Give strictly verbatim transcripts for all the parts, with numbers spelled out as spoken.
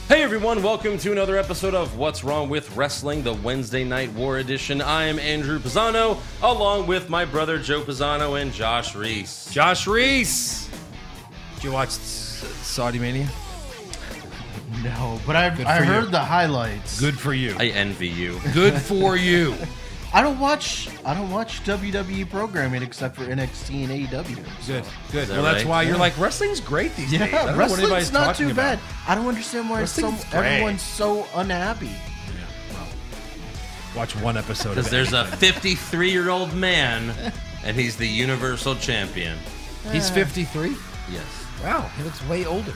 Hey everyone, welcome to another episode of What's Wrong with Wrestling, the Wednesday Night War edition. I am Andrew Pisano, along with my brother Joe Pisano and Josh Reese. Josh Reese! Did you watch Saudi Mania? No, but I've, Good I for heard you. the highlights. Good for you. I envy you. Good for you. I don't watch I don't watch W W E programming except for N X T and A E W. Good, good. that Well, that's right? why you're like, wrestling's great these Yeah, days. I don't know what anybody's wrestling's not talking too about. bad. I don't understand why so, Wrestling's great. everyone's so unhappy. Yeah, well, watch one episode of Because it. there's a fifty-three-year-old man, and he's the Universal Champion. He's fifty-three? Yes. Wow, he looks way older.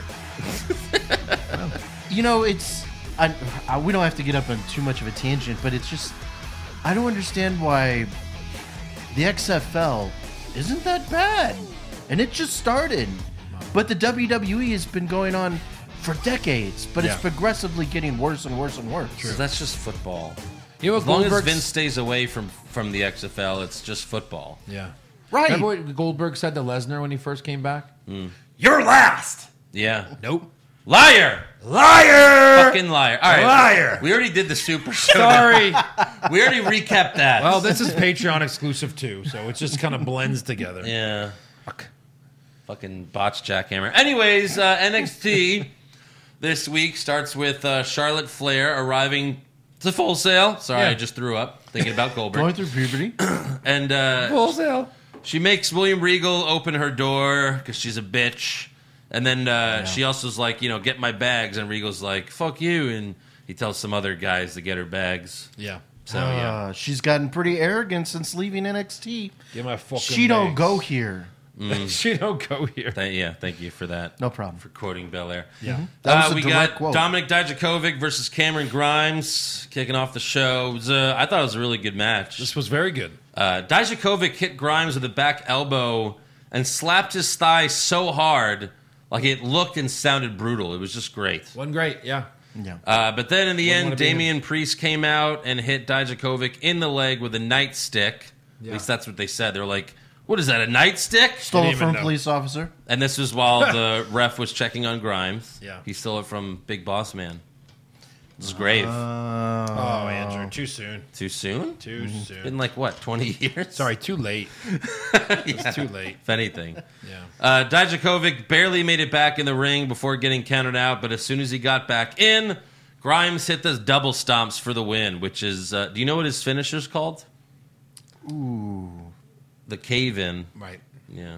You know, it's I, I, we don't have to get up on too much of a tangent, but it's just I don't understand why the X F L isn't that bad, and it just started. But the W W E has been going on for decades, but Yeah. it's progressively getting worse and worse and worse. Because that's just football. You know what As long as Goldberg's- Vince stays away from, from the X F L, it's just football. Yeah. Right. Remember what Goldberg said to Lesnar when he first came back? Mm. You're last! Yeah. Nope. Liar! Liar! Fucking liar. All right. Liar! We already did the Super Show. Sorry. We already recapped that. Well, this is Patreon exclusive too, so it just kind of blends together. Yeah. Fuck. Fucking botch jackhammer. Anyways, uh, N X T this week starts with uh, Charlotte Flair arriving to Full Sail. Sorry, Yeah. I just threw up thinking about Going Goldberg. through puberty. And uh, Full Sail. she makes William Regal open her door because she's a bitch. And then uh, she also's like, you know, get my bags. And Regal's like, fuck you. And he tells some other guys to get her bags. Yeah. So, yeah. Uh, she's gotten pretty arrogant since leaving N X T. Get my fucking She don't bags. go here. She don't go here. Th- yeah, thank you for that. No problem. For quoting Belair. Yeah. That was Uh, a we direct got quote. Dominic Dijakovic versus Cameron Grimes kicking off the show. It was, uh, I thought it was a really good match. This was very good. Uh, Dijakovic hit Grimes with a back elbow and slapped his thigh so hard, like it looked and sounded brutal. It was just great. Wasn't great, yeah. Yeah. Uh, but then in the Wouldn't end, wanna be Damian Priest came out and hit Dijakovic in the leg with a nightstick. Yeah. At least that's what they said. They were like, what is that, a nightstick? Stole Didn't it from even a know. police officer. And this was while the ref was checking on Grimes. Yeah. He stole it from Big Boss Man. This is grave. Uh, Oh, Andrew, too soon. Too soon? Too soon. Been like, what, twenty years? Sorry, too late. Yeah, It's too late. if anything. Yeah. Uh, Dijakovic barely made it back in the ring before getting counted out, but as soon as he got back in, Grimes hit the double stomps for the win, which is, uh, do you know what his finisher's called? Ooh. The cave-in. Right. Yeah.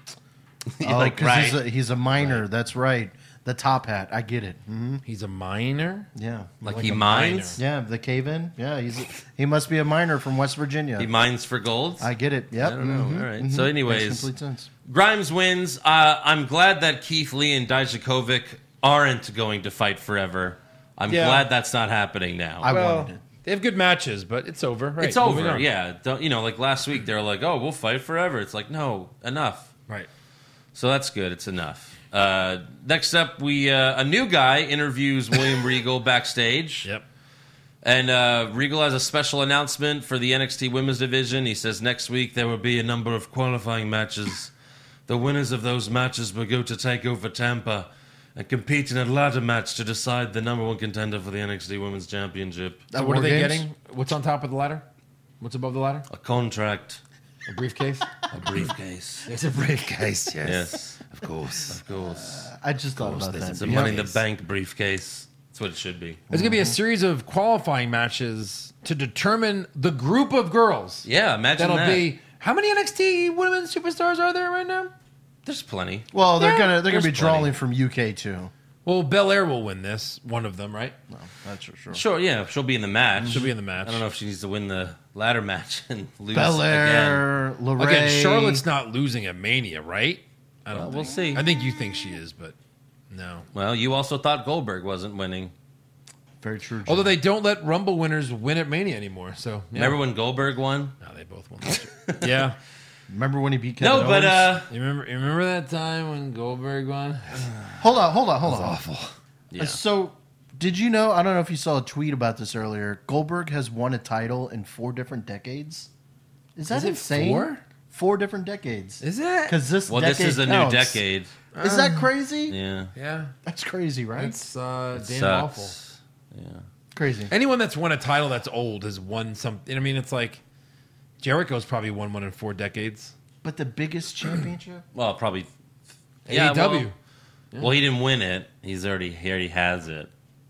Oh, like, 'cause right. he's a, he's a minor. That's right. The top hat. I get it. hmm He's a minor? Yeah. like, like he a mines? Yeah, the cave in. Yeah, he's he must be a minor from West Virginia. He mines for gold? I get it. Yep. I don't know. Mhm, All right. mhm. So anyways, Makes complete sense. Grimes wins. Uh, I'm glad that Keith Lee and Dijakovic aren't going to fight forever. I'm Yeah. glad that's not happening now. I Well, wanted it. they have good matches, but it's over. Right. it's moving over. on. Yeah. Don't, you know, like last week, they were like, oh, we'll fight forever. It's like, no, enough. Right. So that's good. It's enough. Uh, next up, we uh, a new guy interviews William Regal backstage. Yep. And uh, Regal has a special announcement for the N X T Women's Division. He says next week there will be a number of qualifying matches. The winners of those matches will go to take over Tampa and compete in a ladder match to decide the number one contender for the N X T Women's Championship. So At what are War they Games? getting? What's on top of the ladder? What's above the ladder? A contract, A briefcase? a briefcase. It's a briefcase, Yes, Of course. of course. I just thought about that. It's a Yeah. Money in the Bank briefcase. That's what it should be. There's going to be a series of qualifying matches to determine the group of girls. Yeah, imagine That'll that. be... How many N X T women's superstars are there right now? There's plenty. Well, they're Yeah, gonna they're gonna be there's plenty. drawing from U K too. Well, Belair will win this. One of them, right? No, that's for sure. Sure, yeah, she'll be in the match. She'll be in the match. I don't know if she needs to win the ladder match and lose again. Belair, Lorraine. Again, Charlotte's not losing at Mania, right? I don't Well, think. we'll see. I think you think she is, but no. Well, you also thought Goldberg wasn't winning. Very true. John. Although they don't let Rumble winners win at Mania anymore, so yeah. Remember when Goldberg won? No, they both won. last year. Yeah. remember when he beat Kevin No, but Owens? uh, You remember? You remember that time when Goldberg won? hold on, hold on, hold on. Awful. yeah. Uh, So, did you know? I don't know if you saw a tweet about this earlier. Goldberg has won a title in four different decades. Is that Is it insane? four? Four different decades. Is it? Because this well, decade this is a counts. new decade. Is that crazy? Yeah. Yeah, That's crazy, right? it's uh, damn Sucks. awful. Yeah. Crazy. Anyone that's won a title that's old has won something. I mean, it's like Jericho's probably won one in four decades. But the biggest championship? Well, probably. A E W. Well, well, he didn't win it. He's already he already has it.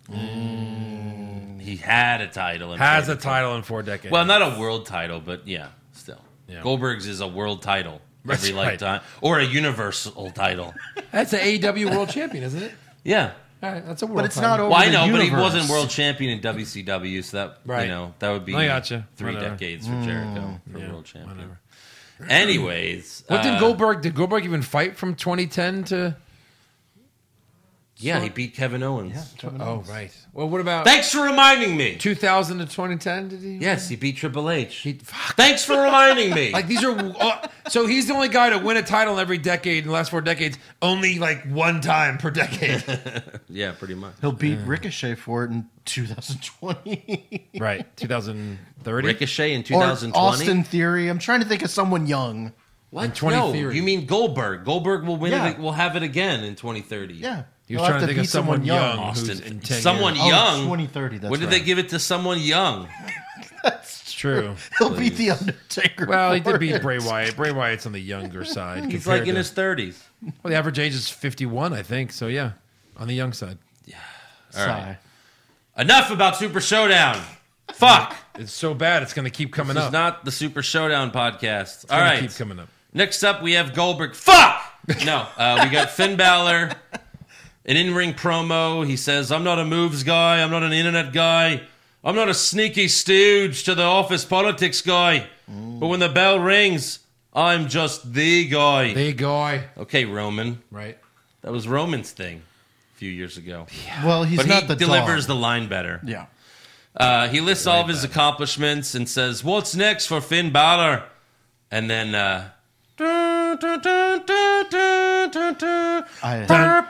He had a title. In Has four a decades. title in four decades. Well, not a world title, but yeah, still. Yeah. Goldberg's is a world title That's every right. lifetime, or a universal title. That's an A E W World Champion, isn't it? Yeah. All right, that's a world. But it's title. not over Well, I the know, but he universe. wasn't world champion in W C W, so that Right. you know that would be I gotcha. three Whatever. decades for Jericho for Yeah, world champion. whatever. Anyways, What did uh, Goldberg? Did Goldberg even fight from twenty ten to? Yeah, he beat Kevin Owens. Oh, right. Well, what about Thanks for reminding me. two thousand to twenty ten? Did he? Yes, he beat Triple H. He, fuck. Thanks for reminding me. Like these are uh, so he's the only guy to win a title every decade in the last four decades, only like one time per decade. Yeah, pretty much. He'll beat Ricochet for it in two thousand twenty. Right, two thousand thirty. Ricochet in Or twenty twenty. Austin Theory. I'm trying to think of someone young. What? In twenty No, thirty. you mean Goldberg? Goldberg will win Yeah. it. We'll have it again in twenty thirty. Yeah. He was He'll trying have to think of beat someone young. Austin, Who's in ten someone years. Oh, young. twenty thirty, that's when did right. they give it to someone young? It's true. He'll beat The Undertaker. Well, he for did beat it. Bray Wyatt. Bray Wyatt's on the younger side. He's compared like in to- his thirties. Well, the average age is fifty-one, I think. So yeah, on the young side. All right. Sigh. Enough about Super Showdown. Fuck. It's so bad. It's going to keep coming This up. is not the Super Showdown podcast. It's All gonna right. keep coming up. Next up, we have Goldberg. Fuck! No, uh, we got Finn Balor. An in-ring promo. He says, I'm not a moves guy. I'm not an internet guy. I'm not a sneaky stooge to the office politics guy. But when the bell rings, I'm just the guy. The guy. Okay, Roman. Right. That was Roman's thing a few years ago. Well, he's But not he the delivers dog. the line better. Yeah. Uh, he lists all of his accomplishments and says, what's next for Finn Balor? And then... Uh, I,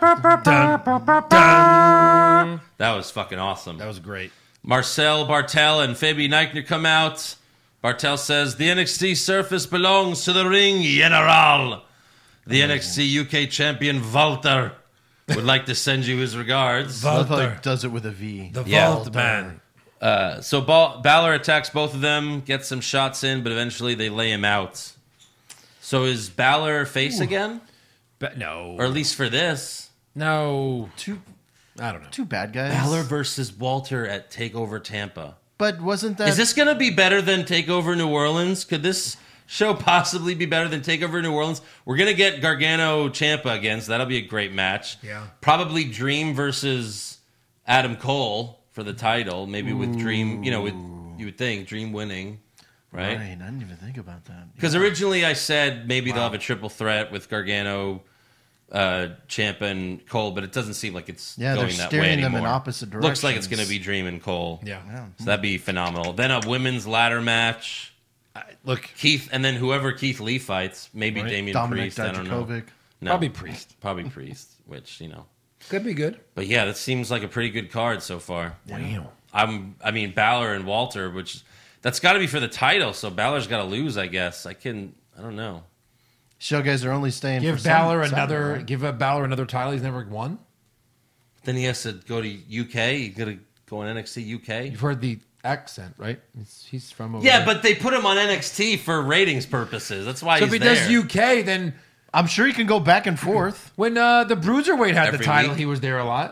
that was fucking awesome. That was great. Marcel Bartel and Fabi Eichner come out. Bartel says, the N X T surface belongs to the ring general. The N X T U K champion Walter would like to send you his regards. I love how Walter. he does it with a V. The Yeah. Vault Man. Uh, so Bal- Balor attacks both of them, gets some shots in, but eventually they lay him out. So is Balor face again? But no. Or at least for this? no. Two, I don't know. two bad guys. Balor versus Walter at TakeOver Tampa. But wasn't that... Is this going to be better than TakeOver New Orleans? Could this show possibly be better than TakeOver New Orleans? We're going to get Gargano Ciampa again, so that'll be a great match. Yeah. Probably Dream versus Adam Cole for the title. Maybe with Dream, you know, with you would think Dream winning, right? Right, I didn't even think about that. Because originally I said maybe they'll have a triple threat with Gargano, uh, Ciampa, and Cole, but it doesn't seem like it's Yeah, they're going that way steering them anymore. in opposite Looks like it's directions. going to be Dream and Cole. Yeah. Yeah. So that'd be phenomenal. Then a women's ladder match. I, look, Keith, and then whoever Keith Lee fights, maybe Right. Damian Dominic Priest. I don't know. Dijakovic. No, probably Priest. probably Priest. Which you know, Could be good. but yeah, that seems like a pretty good card so far. Wow. I'm, I mean, Balor and Walter, which that's got to be for the title. So Balor's got to lose, I guess. I can, I don't know. Show guys are only staying Give for some- Balor some, another. right? Give a Balor another title. He's never won. Then he has to go to U K. You got to go on N X T U K. You've heard the accent, right? He's, he's from over Yeah, there. but they put him on N X T for ratings purposes. That's why so he's if he there. does U K, then I'm sure he can go back and forth. when uh, the Bruiserweight had the Every title, week? he was there a lot.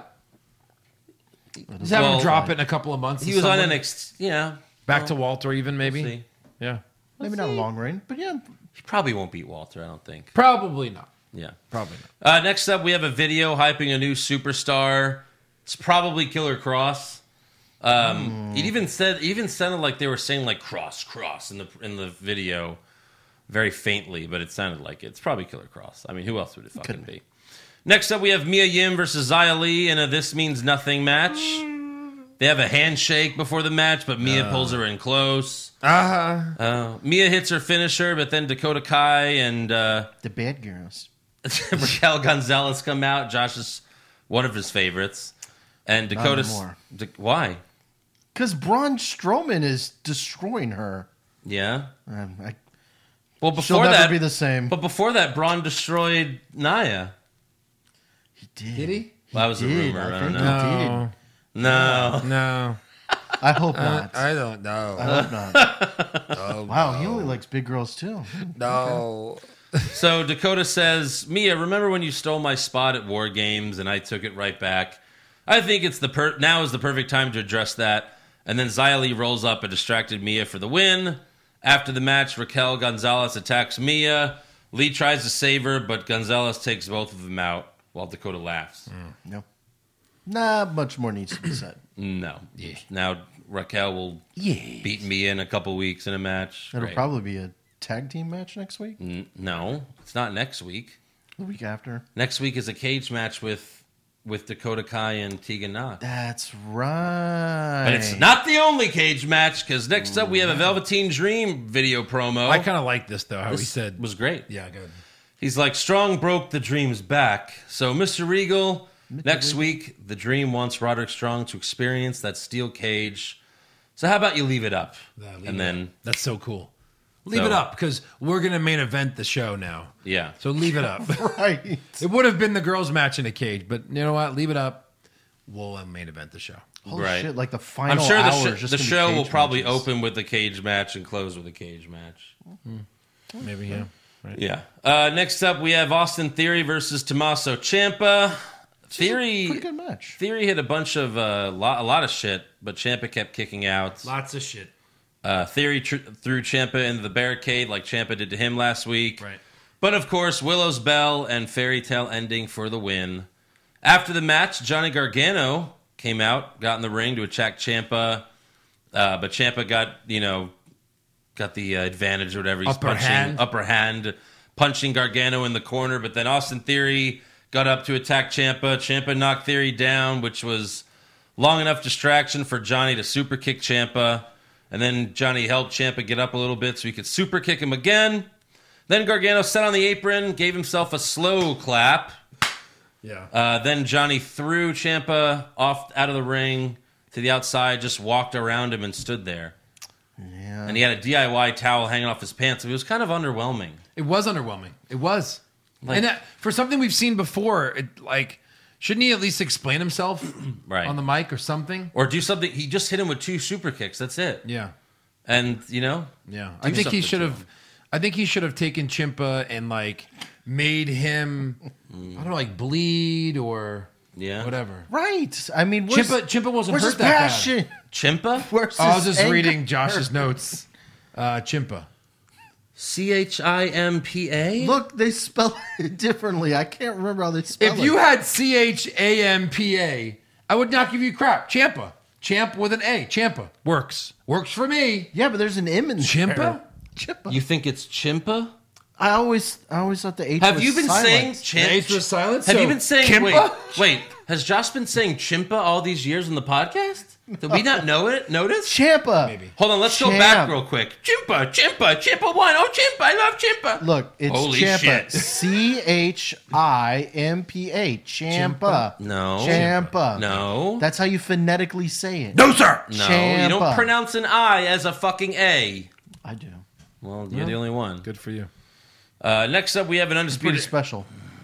Just have Well, him drop it in a couple of months. he to was on someone. N X T. Yeah, Back Well, to Walter, even maybe. see. Yeah, Maybe not a long reign, but yeah. He probably won't beat Walter. I don't think. probably not. Yeah. Probably not. Uh, next up, we have a video hyping a new superstar. It's probably Killer Cross. Um, It even said, it even sounded like they were saying like cross, cross in the in the video, very faintly, but it sounded like it. It's probably Killer Cross. I mean, who else would it fucking Couldn't be? Next up, we have Mia Yim versus Xia Li in a This Means Nothing match. They have a handshake before the match, but Mia pulls her in close. Uh, Uh, Mia hits her finisher, but then Dakota Kai and uh, The bad girls. Raquel Gonzalez come out. Josh is one of his favorites. And Dakota... anymore. Da- why? Because Braun Strowman is destroying her. Yeah? Um, I, Well, she'll before never that... be the same. But before that, Braun destroyed Nia. He did. Did he? Well, that was a Did. rumor. I, I don't think know. he No. No. I hope Uh, not. I, I don't know. hope not. Oh, Wow, he only likes big girls too. no. So Dakota says, Mia, remember when you stole my spot at War Games and I took it right back? I think it's the per- now is the perfect time to address that. And then Xia Li rolls up and distracted Mia for the win. After the match, Raquel Gonzalez attacks Mia. Lee tries to save her, but Gonzalez takes both of them out while Dakota laughs. Mm. No. Not much more needs to be said. No. Yeah. Now Raquel will Yeah. beat Mia in a couple weeks in a match. It'll Great. probably be a tag team match next week. N- no, it's not next week. The week after. Next week is a cage match with with Dakota Kai and Tegan Knox. That's right. But it's not the only cage match, because next up we have a Velveteen Dream video promo. I kind of like this, though, how This he said. was great. Yeah, good. He's like, Strong broke the Dream's back. So, Mister Regal, next week, the Dream wants Roderick Strong to experience that steel cage. So how about you leave it up? Yeah, leave and it then, up. That's so cool. Leave So- it up, because we're going to main event the show now. yeah. So leave it up. right. It would have been the girls' match in a cage, but you know what? Leave it up. We'll uh, main event the show. Holy Right. shit! Like the I'm final sure the, hour sh- is just the gonna be show cage will probably matches. open with the cage match and close with a cage match. Maybe, yeah. Right. Yeah. Uh, next up, we have Austin Theory versus Tommaso Ciampa. Theory, Pretty good match. Theory hit a bunch of uh, lot, a lot of shit, but Ciampa kept kicking out. Lots of shit. Uh, Theory tr- threw Ciampa into the barricade like Ciampa did to him last week. Right. But of course, Willow's Bell and Fairy Tale Ending for the win. After the match, Johnny Gargano came out, got in the ring to attack Ciampa, uh, but Ciampa got you know got the uh, advantage or whatever. He's Upper punching hand. upper hand, punching Gargano in the corner. But then Austin Theory got up to attack Ciampa. Ciampa knocked Theory down, which was long enough distraction for Johnny to super kick Ciampa. And then Johnny helped Ciampa get up a little bit so he could super kick him again. Then Gargano sat on the apron, gave himself a slow clap. Yeah. Uh, then Johnny threw Ciampa off out of the ring to the outside, just walked around him and stood there. Yeah. And he had a D I Y towel hanging off his pants. It was kind of underwhelming. It was underwhelming. It was. Like- and that, for something we've seen before, it, like, shouldn't he at least explain himself Right. on the mic or something? Or do something. He just hit him with two super kicks. That's it. Yeah. And, you know, Yeah. Do I think he something should to have him. I think he should have taken Ciampa and like made him I don't know, like bleed or Yeah. whatever. Right. I mean, where's, Ciampa, Ciampa wasn't where's hurt his that bad. passion? Chimpa? Where's Oh, I was his just anger? reading Josh's notes. Uh, Ciampa. C H I M P A? Look, they spell it differently. I can't remember how they spell If it. you had C H A M P A, I would not give you crap. Ciampa. Champ with an A. Ciampa. Works. Works for me. yeah, but there's an M in Chimpa? there. Chimpa. You think it's Chimpa? I always, I always thought the H Have was you been saying silent. Chimp? The H was silent, Have so you been saying Kimpa? wait, wait? Has Josh been saying Chimpa all these years on the podcast? Did we not know it? Notice? Champa. Maybe. Hold on, let's go Champ. back real quick. Chimpa, Chimpa, Chimpa one. Oh, Chimpa, I love Chimpa. Look, it's Holy Champa. shit. C H I M P A. Champa. No. Champa. No. That's how you phonetically say it. No, sir. No, you Champa. don't pronounce an I as a fucking A. I do. Well, you're the only one. Good for you. Uh, next up, we have an Pretty undisputed. special.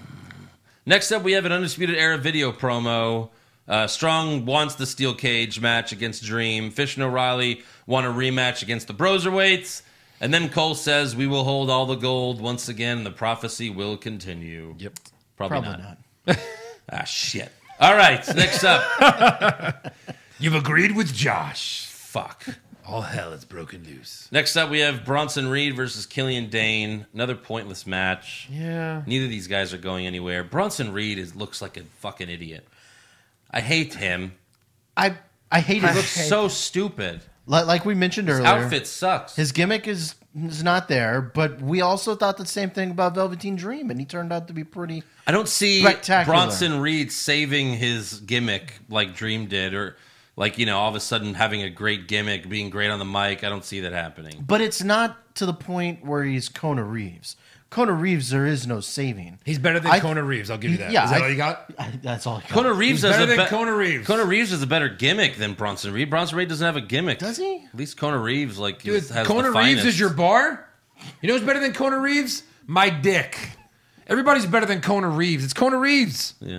Next up, we have an undisputed era video promo. Uh, Strong wants the steel cage match against Dream. Fish and O'Reilly want a rematch against the Broserweights. And then Cole says, "We will hold all the gold once again, and the prophecy will continue." Yep. Probably, Probably not. not. Ah, shit. All right, next up. You've agreed with Josh. Fuck. All hell is broken loose. Next up, we have Bronson Reed versus Killian Dane. Another pointless match. Yeah. Neither of these guys are going anywhere. Bronson Reed is, looks like a fucking idiot. I hate him. I I hate He his looks so stupid. Like, like we mentioned His earlier, outfit sucks. his gimmick is is not there. But we also thought the same thing about Velveteen Dream, and he turned out to be pretty. I don't see Spectacular. Bronson Reed saving his gimmick like Dream did, or like, you know, all of a sudden having a great gimmick, being great on the mic. I don't see that happening. But it's not to the point where he's Kona Reeves. Kona Reeves, there is no saving. He's better than I- Kona Reeves. I'll give you that. Yeah, Is that I- all you got? I, that's all I got. Kona Reeves He's has better a than be- Kona Reeves. Kona Reeves has a better gimmick than Bronson Reed. Bronson Reed doesn't have a gimmick. Does he? At least Kona Reeves, like, Dude, is- has Kona the Reeves finest. is your bar? You know who's better than Kona Reeves? My dick. Everybody's better than Kona Reeves. It's Kona Reeves. Yeah.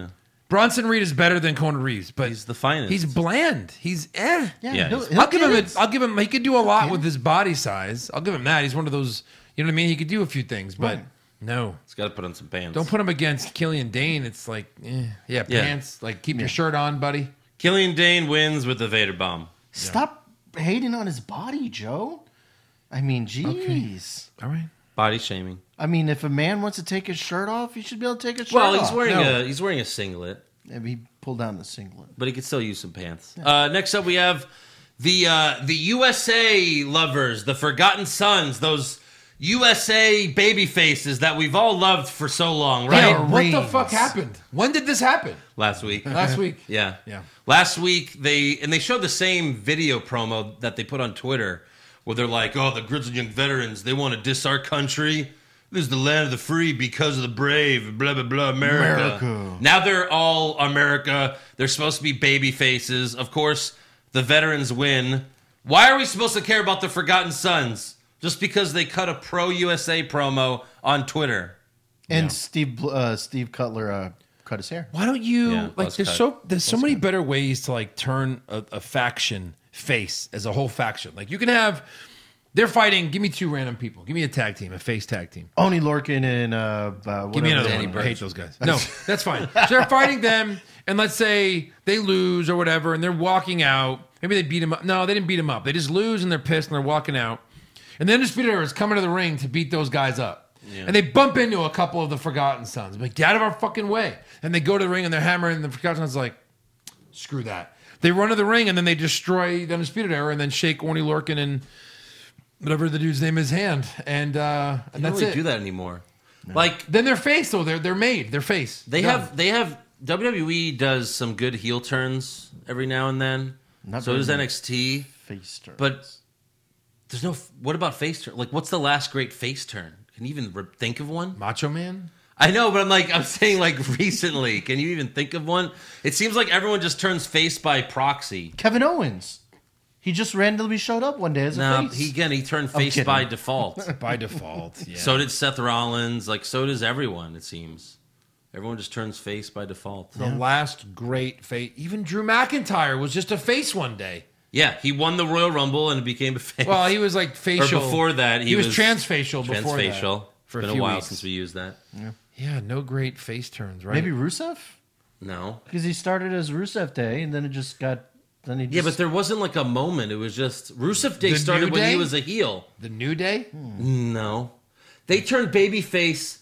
Bronson Reed is better than Conan Reeves, but He's the finest. He's bland. He's eh. Yeah, Yeah, he'll, he's- he'll I'll give get him. it. A, I'll give him. He could do a lot with his body size. I'll give him that. He's one of those. You know what I mean? He could do a few things, but Right. no. He's got to put on some pants. Don't put him against Killian Dane. It's like, eh. yeah, Yeah. pants. Like, keep your shirt on, buddy. Killian Dane wins with the Vader bomb. Stop hating on his body, Joe. I mean, jeez. All right. Body shaming. I mean, if a man wants to take his shirt off, he should be able to take his shirt Well, off. he's wearing No. a he's wearing a singlet, Maybe he pulled down the singlet. but he could still use some pants. Uh, next up, we have the uh, the U S A lovers, the Forgotten Sons, those U S A baby faces that we've all loved for so long, right? Yeah, what the Reigns. fuck happened? When did this happen? Last week. Last week. Yeah. Yeah. Last week they and they showed the same video promo that they put on Twitter where they're like, "Oh, the Grizzled Young Veterans, they want to diss our country. This is the land of the free because of the brave, blah blah blah, America." America. Now they're all America. They're supposed to be baby faces. Of course, the veterans win. Why are we supposed to care about the Forgotten Sons? Just because they cut a pro U S A promo on Twitter. And Steve uh, Steve Cutler uh, cut his hair. Why don't you Yeah, like? buzz There's cut. so there's so many better ways to like turn a, a faction face as a whole faction. Like you can have they're fighting. Give me two random people. Give me a tag team, a face tag team. Oni Lorcan and uh, uh, Give me whatever another the one. one I was. hate those guys. No, that's fine. So they're fighting them, and let's say they lose or whatever, and they're walking out. Maybe they beat him up. No, they didn't beat him up. They just lose and they're pissed and they're walking out. And then Undisputed Era is coming to the ring to beat those guys up. Yeah. And they bump into a couple of the Forgotten Sons. Like, get out of our fucking way. And they go to the ring and they're hammering, and the Forgotten Sons are like, screw that. They run to the ring and then they destroy the Undisputed Era and then shake Orny Lorcan and whatever the dude's name is hand. And uh, They and don't that's really it. do that anymore. Like Then their face, though, they're they're made. Their face. They Done. have they have W W E does some good heel turns every now and then. Not so very does many. N X T. Face turns. But there's no. What about face turn? Like, what's the last great face turn? Can you even re- think of one? Macho Man. I know, but I'm like, I'm saying like recently. Can you even think of one? It seems like everyone just turns face by proxy. Kevin Owens. He just randomly showed up one day as a No, face. he again he turned face kidding. by default. By default. Yeah. So did Seth Rollins. Like, so does everyone. It seems everyone just turns face by default. the last great face. Even Drew McIntyre was just a face one day. Yeah, he won the Royal Rumble and became a face. Well, he was like or facial. before that, he, he was, transfacial before transfacial. that. For It's a been few a while weeks. since we used that. Yeah, no great face turns, right? Maybe Rusev? No. Because he started as Rusev Day and then it just got. Then he just, Yeah, but there wasn't like a moment. It was just Rusev Day The started New when he Day? was a heel. the New Day. No, they turned babyface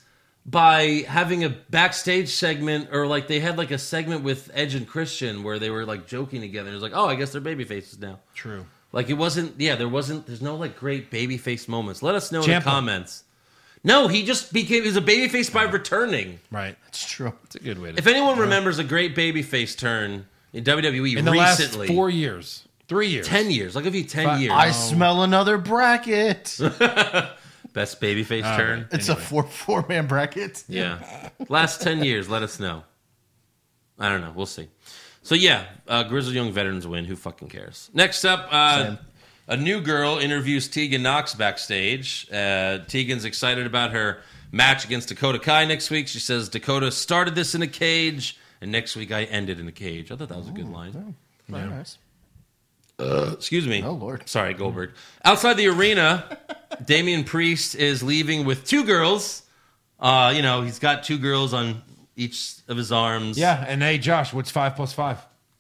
by having a backstage segment, or like they had like a segment with Edge and Christian where they were like joking together. It was like, oh, I guess they're babyfaces now. True. Like it wasn't. Yeah, there wasn't. There's no like great babyface moments. Let us know in Ciampa. the comments. No, he just became. He was a babyface by returning. Right. It's true. It's a good way to. If anyone remembers a great babyface turn in W W E in the recently, last four years, three years, ten years. I'll give you ten Five- years. I smell another bracket. Best babyface All turn. right. It's Anyway. a four four man bracket. Yeah. Last ten years, let us know. I don't know. We'll see. So, yeah, uh, Grizzled Young Veterans win. Who fucking cares? Next up, uh, Same. a new girl interviews Tegan Knox backstage. Uh, Tegan's excited about her match against Dakota Kai next week. She says, Dakota started this in a cage, and next week I ended in a cage. I thought that was a good line. Very nice. Excuse me. Oh, Lord. Sorry, Goldberg. Outside the arena, Damian Priest is leaving with two girls. Uh, you know, he's got two girls on each of his arms. Yeah, and hey, Josh, what's five plus five?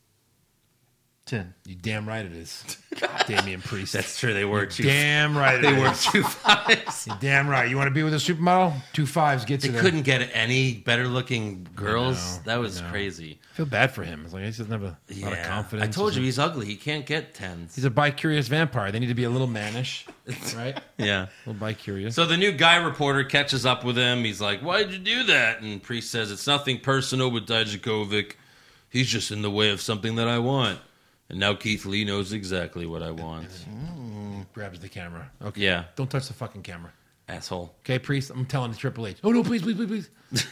Ten. You damn right it is. God, Damian Priest. That's true. They were two. damn right it They were is. two fives. You're damn right. You want to be with a supermodel? Two fives gets They you there. couldn't get any better looking girls. know, That was I know. crazy. I feel bad for him. It's like he doesn't have a Yeah. lot of confidence. I told you he's he's ugly. He can't get tens. he's a bi-curious vampire. They need to be a little mannish, right? Yeah. A little bi-curious. So the new guy reporter catches up with him. He's like, "Why'd you do that?" And Priest says, "It's nothing personal with Dijakovic. He's just in the way of something that I want." And now Keith Lee knows exactly what I want. Grabs the camera. Okay. Yeah, Don't touch the fucking camera. asshole. Okay, Priest. I'm telling the Triple H. Oh no, please, please, please, please.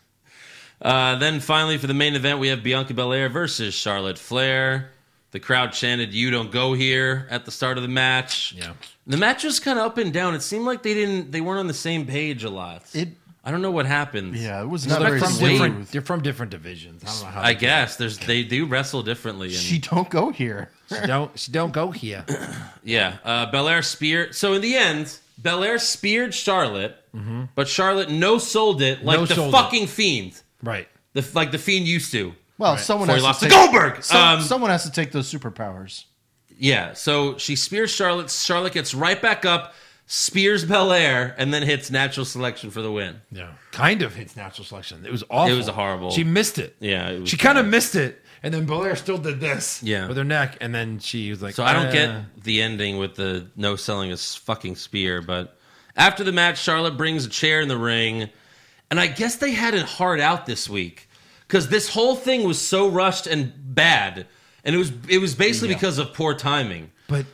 Uh, then finally, for the main event, we have Bianca Belair versus Charlotte Flair. The crowd chanted, "You don't go here" at the start of the match. Yeah. The match was kind of up and down. It seemed like they didn't, they weren't on the same page a lot. It I don't know what happened. Yeah, it was Well, not they're very from smooth. different, they're from different divisions. I don't know how. I they do guess there's they do wrestle differently. And, She don't go here. it. She don't she don't go here. yeah, uh, Belair spear. So in the end, Belair speared Charlotte, but Charlotte no sold it like the No-sold it. fucking Fiend, Right. the like the Fiend used to. Well, someone Before has he lost to to take, Goldberg. some- Um, someone has to take those superpowers. Yeah, so she spears Charlotte. Charlotte gets right back up, spears Belair, and then hits natural selection for the win. Yeah. Kind of hits natural selection. It was awful. It was a horrible- She missed it. Yeah, it was She kind of bad. missed it, and then Belair still did this. Yeah. With her neck, and then she was like, So I don't "Uh." get the ending with the no selling a s- fucking spear, but after the match, Charlotte brings a chair in the ring, and I guess they had it hard out this week because this whole thing was so rushed and bad, and it was it was basically Yeah. because of poor timing. But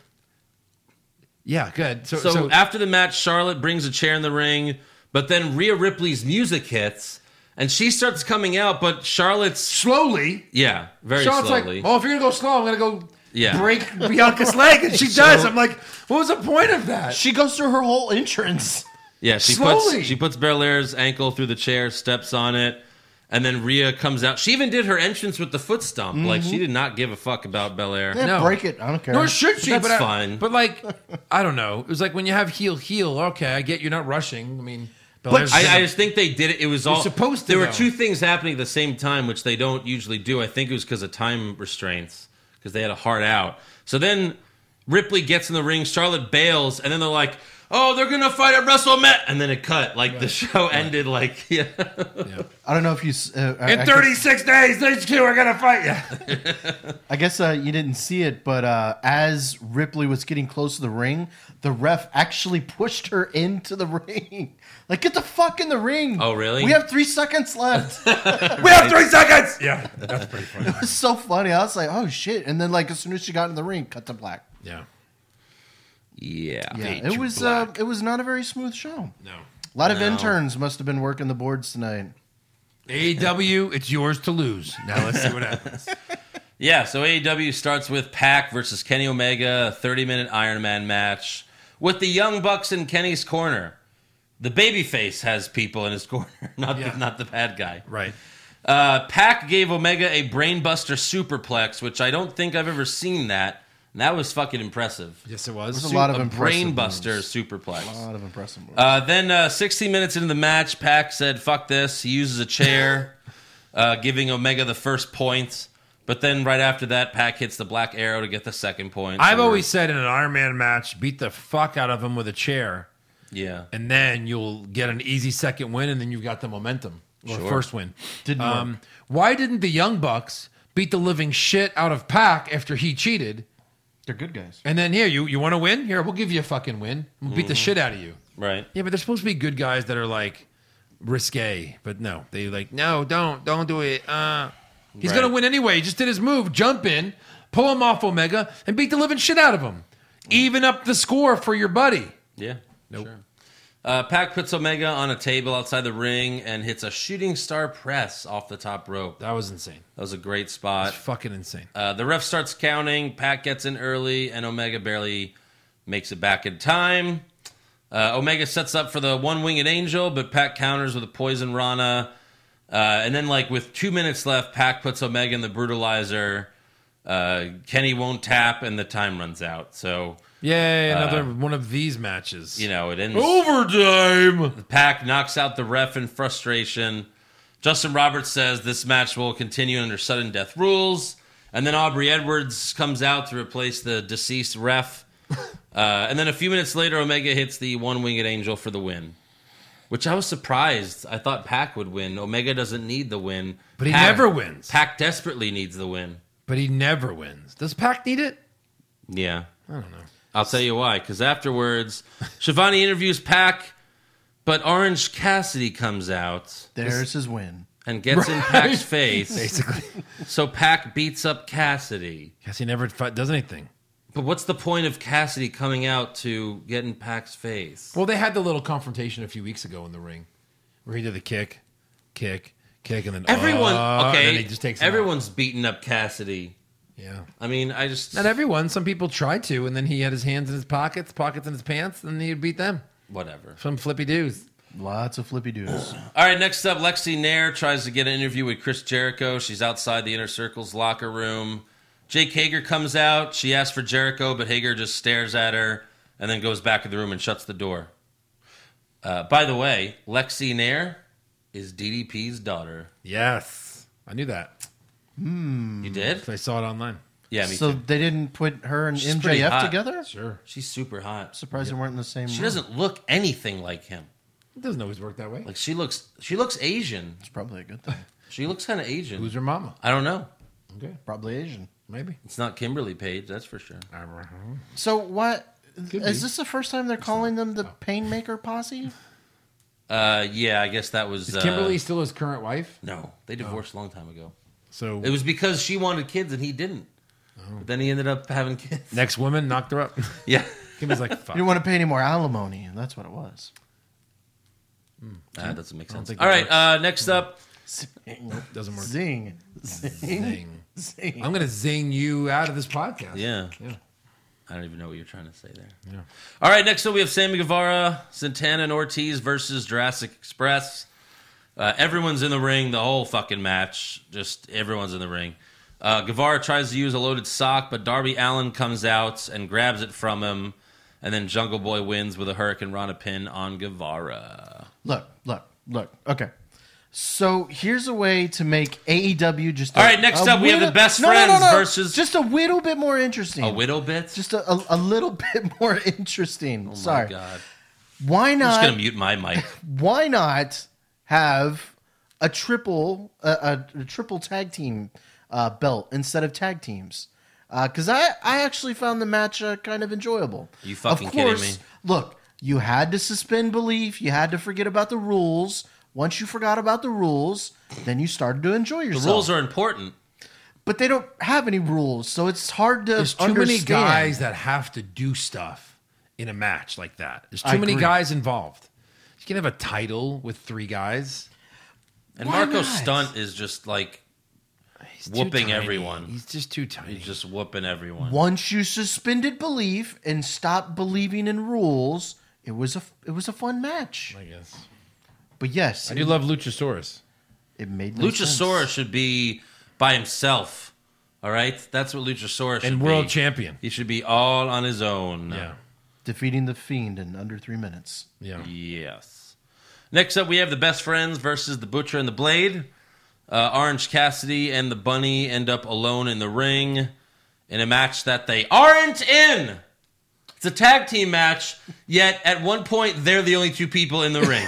yeah, good. So, So, so, after the match, Charlotte brings a chair in the ring, but then Rhea Ripley's music hits, and she starts coming out, but Charlotte's slowly, yeah, very Charlotte's slowly. like, "Well, if you're gonna go slow, I'm gonna go Yeah. break Bianca's leg," and she does. I'm like, "What was the point of that?" She goes through her whole entrance. Yeah, she Slowly. puts she puts Belair's ankle through the chair, steps on it, and then Rhea comes out. She even did her entrance with the foot stomp. Like she did not give a fuck about Belair. Yeah, No. break it. I don't care. Nor should she. That's but I- fine. But like, I don't know. It was like when you have heel heel. Okay, I get you're not rushing. I mean, Belair's I, gonna- I just think they did it. It was all supposed to, There were though. two things happening at the same time, which they don't usually do. I think it was because of time restraints, because they had a hard out. So then Ripley gets in the ring, Charlotte bails, and then they're like, "Oh, they're gonna fight at WrestleMania," and then it cut. Like the show ended. Like yeah. I don't know if you. s- Uh, I- in I thirty-six days, these two are gonna fight you. I guess uh, you didn't see it, but uh, as Ripley was getting close to the ring, the ref actually pushed her into the ring. Like, get the fuck in the ring. Oh, really? We have three seconds left. It We have three seconds. Yeah, that's pretty funny. was so funny. I was like, oh, shit. And then, like, as soon as she got in the ring, cut to black. Yeah, Yeah. Yeah, Fade it to was uh, black. it was not a very smooth show. no. A lot of No. interns must have been working the boards tonight. A E W, it's yours to lose. Now let's see what happens. Yeah, so A E W starts with Pac versus Kenny Omega, a thirty-minute Iron Man match with the Young Bucks in Kenny's corner. The babyface has people in his corner, not Yeah. the, not the bad guy. Right. Uh, Pac gave Omega a brainbuster superplex, which I don't think I've ever seen that. And that was fucking impressive. Yes, it was. There's a lot of a impressive brainbuster moves. superplex. A lot of impressive moves. Uh, then uh, sixteen minutes into the match, Pac said, "Fuck this." He uses a chair, uh, giving Omega the first point. But then right after that, Pac hits the black arrow to get the second point. I've So always said in an Iron Man match, beat the fuck out of him with a chair, yeah. and then you'll get an easy second win, and then you've got the momentum or Sure. first win. Didn't Um, why didn't the Young Bucks beat the living shit out of Pac after he cheated? They're good guys. And then here, you you want to win? Here, we'll give you a fucking win. We'll beat the shit out of you. Right. Yeah, but they're supposed to be good guys that are like risque, but no, they like no, don't, don't do it. Uh, he's Right. gonna win anyway. He just did his move, jump in, pull him off Omega, and beat the living shit out of him. Even up the score for your buddy. Yeah. Nope. Sure. Uh, Pac puts Omega on a table outside the ring and hits a shooting star press off the top rope. That was insane. That was a great spot. It's fucking insane. Uh, the ref starts counting. Pac gets in early, and Omega barely makes it back in time. Uh, Omega sets up for the one-winged angel, but Pac counters with a poison Rana. Uh, and then, like, with two minutes left, Pac puts Omega in the brutalizer. Uh, Kenny won't tap, and the time runs out. So, Yay, another one of these matches. you know, it ends. Overtime. Pac knocks out the ref in frustration. Justin Roberts says this match will continue under sudden death rules. And then Aubrey Edwards comes out to replace the deceased ref. Uh, and then a few minutes later, Omega hits the one-winged angel for the win. Which I was surprised. I thought Pac would win. Omega doesn't need the win. But he Pac- never wins. Pac desperately needs the win. But he never wins. Does Pac need it? Yeah. I don't know. I'll tell you why. Because afterwards, Shivani interviews Pac, but Orange Cassidy comes out. There's his win. And gets in Pac's face. Basically. So Pac beats up Cassidy. Guess he never fi- does anything. But what's the point of Cassidy coming out to get in Pac's face? Well, they had the little confrontation a few weeks ago in the ring where he did the kick, kick, kick, and then Everyone, uh, and okay, then he just takes him out. everyone's beating up Cassidy. Yeah. I mean, I just... Not everyone. Some people tried to, and then he had his hands in his pockets, pockets in his pants, and he'd beat them. Whatever. Some flippy dudes. Lots of flippy doos. All right, next up, Lexi Nair tries to get an interview with Chris Jericho. She's outside the Inner Circle's locker room. Jake Hager comes out. She asks for Jericho, but Hager just stares at her and then goes back in the room and shuts the door. Uh, by the way, Lexi Nair is D D P's daughter. Yes. I knew that. You did? I saw it online. Yeah, me So too. they didn't put her and She's pretty M J F hot. together? Sure. She's super hot. Surprised they weren't in the same She room. doesn't look anything like him. It doesn't always work that way. Like she looks, she looks Asian. It's probably a good thing. She looks kind of Asian. Who's her mama? I don't know. Okay. Probably Asian. Maybe. It's not Kimberly Page, that's for sure. So what? Could Is be. this the first time they're calling them the Painmaker Posse? Uh, yeah, I guess that was. Is Uh, Kimberly still his current wife? No, they divorced a long time ago. So It was because she wanted kids and he didn't. But then he ended up having kids. next woman knocked her up. Yeah, Kimberly's like, You fuck. didn't want to pay any more alimony, and that's what it was. that doesn't make sense. think All it right, works. uh, next up. Zing. Doesn't work. Zing. Zing. Zing. Zing. I'm gonna zing you out of this podcast. Yeah. Yeah. I don't even know what you're trying to say there. Yeah. All right, next up we have Sammy Guevara, Santana, and Ortiz versus Jurassic Express. Uh, everyone's in the ring the whole fucking match. Just everyone's in the ring. Uh, Guevara tries to use a loaded sock, but Darby Allin comes out and grabs it from him. And then Jungle Boy wins with a Hurricane Rana pin on Guevara. Look, look, look. Okay. So here's a way to make A E W just. All a- right, next a up we have whittle- the Best No, no, no, Friends no. versus- Just a little bit more interesting. A widow bit? Just a, a, a little bit more interesting. Oh my Sorry. God. Why I'm just not? going to mute my mic. Why not have a triple a, a, a triple tag team uh, belt instead of tag teams? Because I, I actually found the match uh, kind of enjoyable. You fucking of kidding course, me? Look, you had to suspend belief. You had to forget about the rules. Once you forgot about the rules, then you started to enjoy yourself. The rules are important. but they don't have any rules, so it's hard to There's too understand. many guys that have to do stuff in a match like that. There's too I many agree. guys involved. You can have a title with three guys. And Why Marco not? Stunt is just like He's too whooping tiny. everyone. He's just too tiny. He's just whooping everyone. Once you suspended belief and stopped believing in rules, it was a it was a fun match. I guess. But yes, I do love Luchasaurus. it made no Luchasaurus sense. should be by himself. All right, that's what Luchasaurus should And be. world champion. He should be all on his own. Yeah. defeating the Fiend in under three minutes. Yeah. Yes. Next up, we have the Best Friends versus the Butcher and the Blade. Uh, Orange Cassidy and the Bunny end up alone in the ring in a match that they aren't in. It's a tag team match, yet at one point they're the only two people in the ring.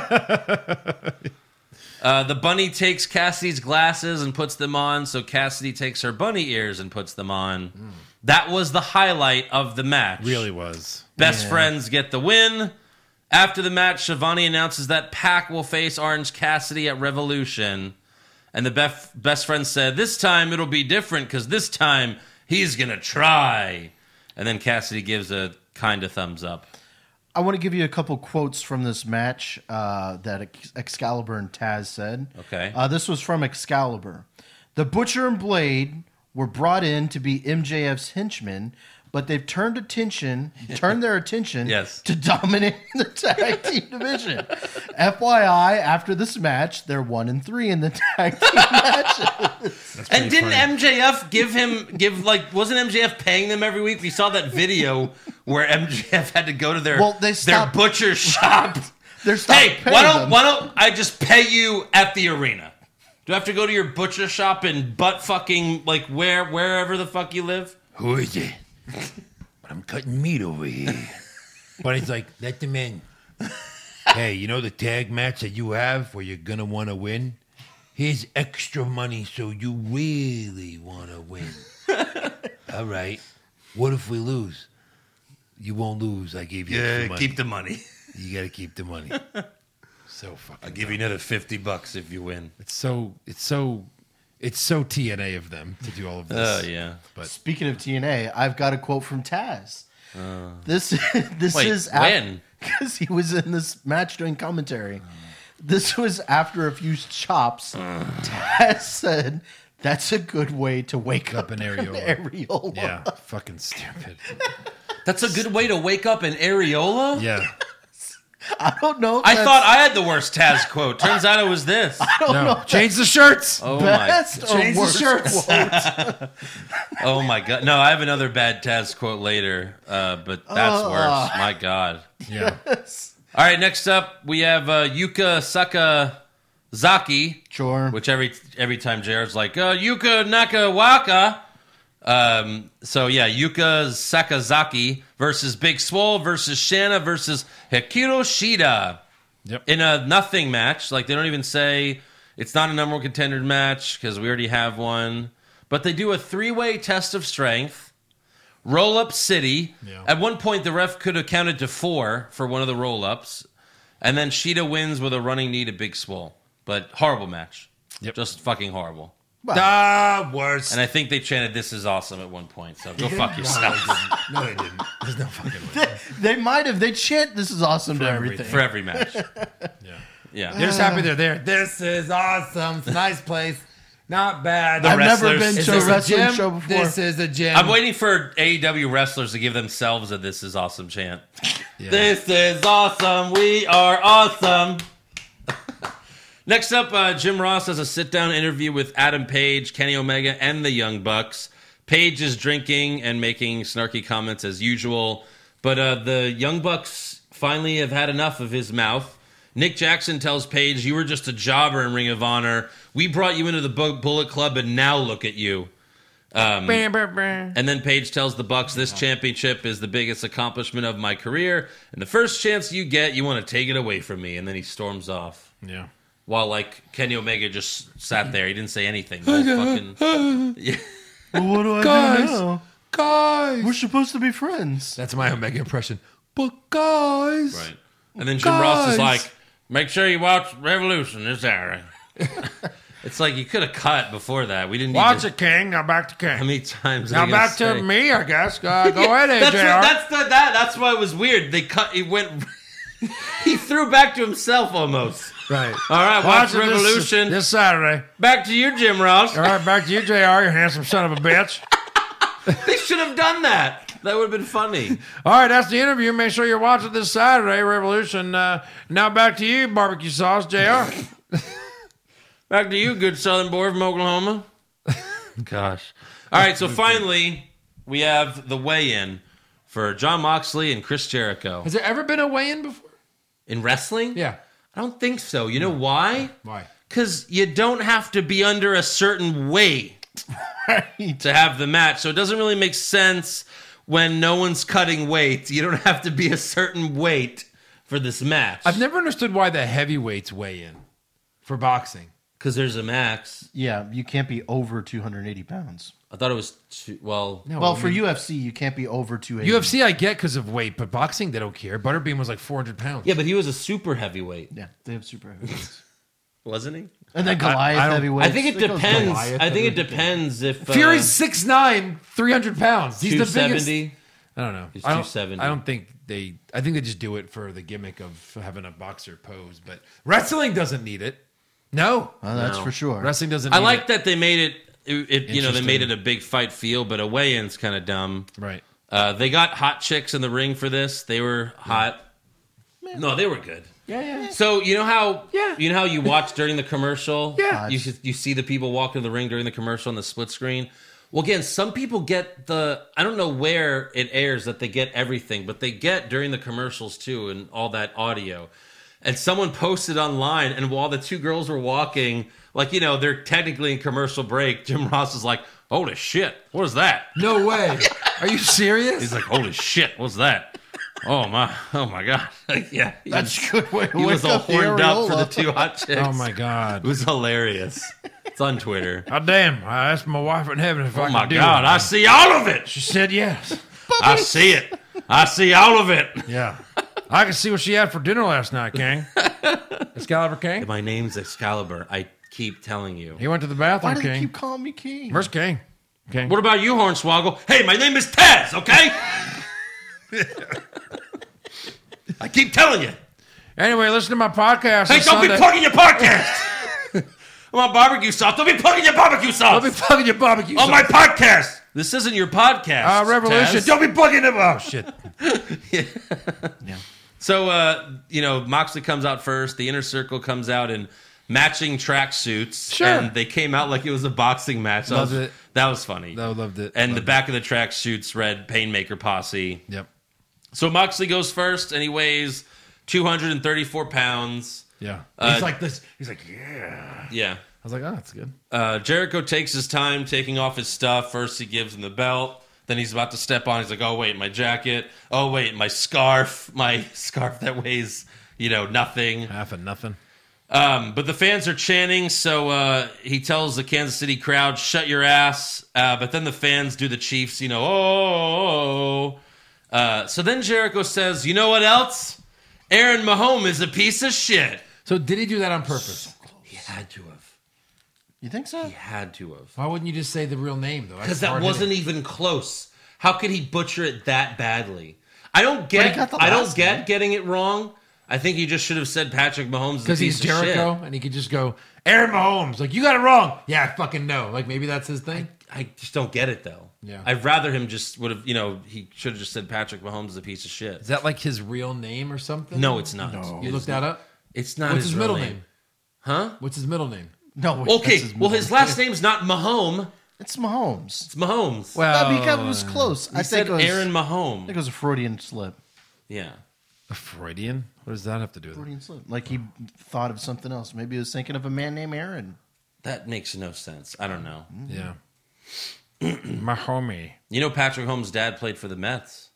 uh, the Bunny takes Cassidy's glasses and puts them on, so Cassidy takes her bunny ears and puts them on. Mm. That was the highlight of the match. Really was. Best Yeah. Friends get the win. After the match, Shivani announces that Pac will face Orange Cassidy at Revolution. And the bef- Best Friends said, this time it'll be different because this time he's going to try. And then Cassidy gives a kind of thumbs up. I want to give you a couple quotes from this match uh, that Ex- Excalibur and Taz said. Okay. Uh, this was from Excalibur. The Butcher and Blade were brought in to be M J F's henchmen, but they've turned attention, turned their attention Yes. to dominating the tag team division. F Y I, after this match, they're one and three in the tag team matches. That's And pretty didn't funny. M J F give him, give like, wasn't M J F paying them every week? We saw that video where M J F had to go to their, Well, they their stopped- butcher shop. They're stopped Hey, paying why don't them. why don't I just pay you at the arena? Do I have to go to your butcher shop in butt fucking like where wherever the fuck you live? Who is it? But I'm cutting meat over here. But it's like, let them in. Hey, you know the tag match that you have where you're going to want to win? Here's extra money so you really want to win. All right. What if we lose? You won't lose. I gave you extra money. the money. You got to keep the money. So fucking I'll give you another fifty bucks if you win. It's so, it's so, it's so T N A of them to do all of this. Oh yeah. But Speaking of T N A, I've got a quote from Taz. This this Wait, is when? because he was in this match doing commentary. This was after a few chops. Taz said, "That's a good way to wake Up up an areola." areola." yeah, fucking stupid. That's a good way to wake up in areola? Yeah. I don't know. If I that's thought I had the worst Taz quote. Turns out it was this. I don't know No, if change the shirts. Oh best my! or Change the worst shirts. quote. Oh my God! No, I have another bad Taz quote later, uh, but that's Uh. worse. My God! Yeah. All right, next up we have uh, Yuka Sakazaki, Sure. which every every time J R's like uh, Yuka Nakawaka. Um, so yeah, Yuka Sakazaki versus Big Swole versus Shanna versus Hikaru Shida. Yep. In a nothing match. Like, they don't even say it's not a number one contender match because we already have one. But they do a three-way test of strength. Roll-up city. Yeah. At one point, the ref could have counted to four for one of the roll-ups. And then Shida wins with a running knee to Big Swole. But horrible match. Yep. Just fucking horrible. The worst. And I think they chanted, "This is awesome" at one point. So go fuck yourself. No, they didn't. There's no fucking way. They might have. They chant, "This is awesome" to everything. For every match. Yeah. Yeah. They're just happy they're there. This is awesome. It's a nice place. Not bad. The I've never wrestlers- been Is to a this wrestling gym? show before. This is a gym. I'm waiting for A E W wrestlers to give themselves a "This is awesome" chant. Yeah. This is awesome. We are awesome. Next up, uh, Jim Ross has a sit-down interview with Adam Page, Kenny Omega, and the Young Bucks. Page is drinking and making snarky comments as usual, but uh, the Young Bucks finally have had enough of his mouth. Nick Jackson tells Page, "You were just a jobber in Ring of Honor. We brought you into the Bu- Bullet Club, and now look at you." Um, and then Page tells the Bucks, "This championship is the biggest accomplishment of my career, and the first chance you get, you want to take it away from me." And then he storms off. Yeah. While, like, Kenny Omega just sat there. He didn't say anything. The whole fucking... Yeah. Well, what do I Guys. do now? Guys. We're supposed to be friends. That's my Omega impression. But guys. Right. And then Jim Ross is Guys. like, "Make sure you watch Revolution this Saturday." It's like, you could have cut before that. We didn't need Watch to... it, King. Now back to King. How many times are now they gonna back to say- me, I guess. Uh, go Yeah, ahead, A that's J what- R. that's the, that. That's why it was weird. They cut. He went. He threw back to himself almost. Right. All right, watch it this- Revolution. This, Saturday. Back to you, Jim Ross. All right, back to you, J R, you handsome son of a bitch. They should have done that. That would have been funny. All right, that's the interview. Make sure you're watching this Saturday, Revolution. Uh, now back to you, barbecue sauce, J R. Back to you, good Southern boy from Oklahoma. Gosh. All right, so finally, we have the weigh-in for Jon Moxley and Chris Jericho. Has there ever been a weigh-in before? In wrestling? Yeah. I don't think so. You know why? Why? Because you don't have to be under a certain weight to have the match. So it doesn't really make sense when no one's cutting weight. You don't have to be a certain weight for this match. I've never understood why the heavyweights weigh in for boxing. Because there's a max. Yeah, you can't be over two hundred eighty pounds. I thought it was two, well... No, Well, I for mean, U F C, you can't be over two eighty. U F C, I get because of weight, but boxing, they don't care. Butterbean was like four hundred pounds. Yeah, but he was a super heavyweight, Yeah, they have super heavyweights. wasn't he? And then Goliath I don't- heavyweights. I think it It goes depends. Goliath I think it heavyweight. depends if... Uh, Fury's six nine, three hundred pounds. He's the two biggest. seventy. I don't know. He's I don't, two seventy. I don't think they. I think they just do it for the gimmick of having a boxer pose. But wrestling doesn't need it. No, Oh, that's No. for sure. wrestling doesn't. I need like it. that they made it... it, it you know, they Interesting. made it a big fight feel, but a weigh-in's kind of dumb. Right. Uh, they got hot chicks in the ring for this. They were hot. No, they were good. Yeah, yeah. So you know how Yeah. you know how you watch during the commercial? Yeah. You you see the people walk in the ring during the commercial on the split screen. Well, again, some people get the I don't know where it airs that they get everything, but they get during the commercials too and all that audio. And someone posted online, and while the two girls were walking, like, you know, they're technically in commercial break, Jim Ross is like, "Holy shit, what is that?" No way. Are you serious? He's like, "Holy shit, what's that?" Oh my, oh my god, like, yeah, he That's was, a good way to he wake was all up the horned up for the areola. two hot chicks. Oh my god. It was hilarious. It's on Twitter. Oh damn! I asked my wife in heaven if I Oh could my do god, it. I see all of it. She said yes. I see it. I see all of it. Yeah. I can see what she had for dinner last night, King. Excalibur King. My name's Excalibur. I keep telling you. He went to the Why bathroom, do they King. keep calling me King? Where's King? King. What about you, Hornswoggle? Hey, my name is Taz, okay? I keep telling you. Anyway, listen to my podcast. Hey, on don't be Sunday. plugging your podcast. I'm on barbecue sauce. Don't be plugging your barbecue sauce. Don't be plugging your barbecue on sauce. my podcast. This isn't your podcast. Uh, Revolution. Taz. Don't be plugging it. Oh shit. Yeah. So, uh, you know, Moxley comes out first. The Inner Circle comes out in matching tracksuits. Sure. And they came out like it was a boxing match. That Loved was, it. That was funny. I loved it. And Loved the back of the tracksuits read Painmaker Posse. Yep. So Moxley goes first, and he weighs two hundred thirty-four pounds. Yeah. Uh, he's like this. He's like, yeah. Yeah. I was like, oh, that's good. Uh, Jericho takes his time taking off his stuff. First, he gives him the belt. Then he's about to step on. He's like, oh, wait, my jacket. Oh, wait, my scarf. My scarf that weighs, you know, nothing. Half of nothing. Um, but the fans are chanting, so uh, he tells the Kansas City crowd, shut your ass. Uh, but then the fans do the Chiefs, you know, oh, oh, oh. Uh, so then Jericho says, you know what else? Aaron Mahomes is a piece of shit. So did he do that on purpose? He had to have. You think so? He had to have. Why wouldn't you just say the real name, though? Because that wasn't even close. How could he butcher it that badly? I don't get. got the I don't last get name. getting it wrong. I think he just should have said Patrick Mahomes is a Because piece he's of Jericho, shit. and he could just go, Aaron Mahomes. Like, you got it wrong. Yeah, I fucking know. Like, maybe that's his thing. I just don't get it though. Yeah. I'd rather him just would have. You know, he should have just said Patrick Mahomes is a piece of shit. Is that like his real name or something? No, it's not. No. You It's looked that up? It's not. What's his, real middle name? Huh? What's his middle name? No. wait, Okay. that's well, middle his name. last name's not Mahomes. It's Mahomes. It's Mahomes. Well, No, because it was close. he I said think it was, Aaron I Mahomes. think it was a Freudian slip. Yeah. a Freudian? What does that have to do with it? Freudian slip. Like he thought of something else. Maybe he was thinking of a man named Aaron. That makes no sense. I don't know. Yeah. My homie. You know, Patrick Mahomes' dad played for the Mets.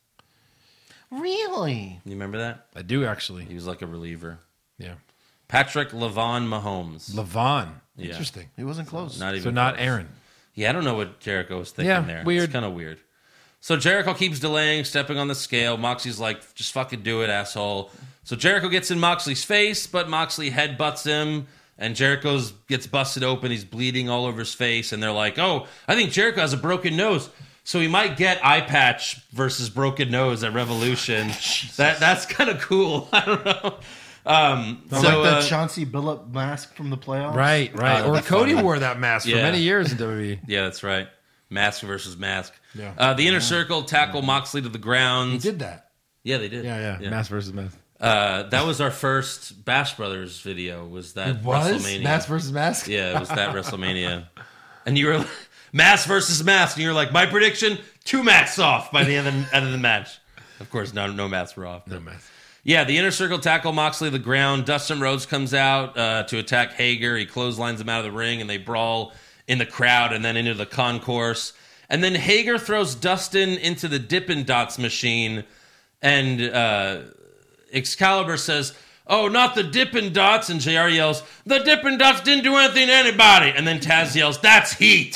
Really? You remember that? I do, actually. He was like a reliever. Yeah. Patrick Levon Mahomes. Levon. Yeah. Interesting. He wasn't close. Not even So not close. Aaron. Yeah, I don't know what Jericho was thinking Yeah, there. weird. It's kind of weird. So Jericho keeps delaying, stepping on the scale. Moxley's like, just fucking do it, asshole. So Jericho gets in Moxley's face, but Moxley headbutts him, and Jericho's gets busted open. He's bleeding all over his face, and they're like, oh, I think Jericho has a broken nose. So he might get eye patch versus broken nose at Revolution. that That's kind of cool. I don't know. Um, So, so, like that uh, Chauncey Billup mask from the playoffs? Right, right. Uh, or that's Cody funny. wore that mask for Yeah. many years in W W E. yeah, that's right. Mask versus mask. Yeah. Uh, the Inner Circle tackle Moxley to the ground. He did that. Yeah, they did. Yeah, yeah. Mask versus mask. Uh, that was our first Bash Brothers video. Was that It was? WrestleMania? Mask versus mask? Yeah, it was that WrestleMania. And you were like, mask versus mask, and you were like, my prediction: two masks off by the end of the, end of the match. Of course, no, no masks were off. No mask. Yeah, the Inner Circle tackle Moxley to the ground. Dustin Rhodes comes out uh, to attack Hager. He clotheslines him out of the ring, and they brawl in the crowd and then into the concourse. And then Hager throws Dustin into the Dippin' Dots machine, and uh, Excalibur says, oh, not the Dippin' Dots. And J R yells, the Dippin' Dots didn't do anything to anybody. And then Taz yells, that's heat.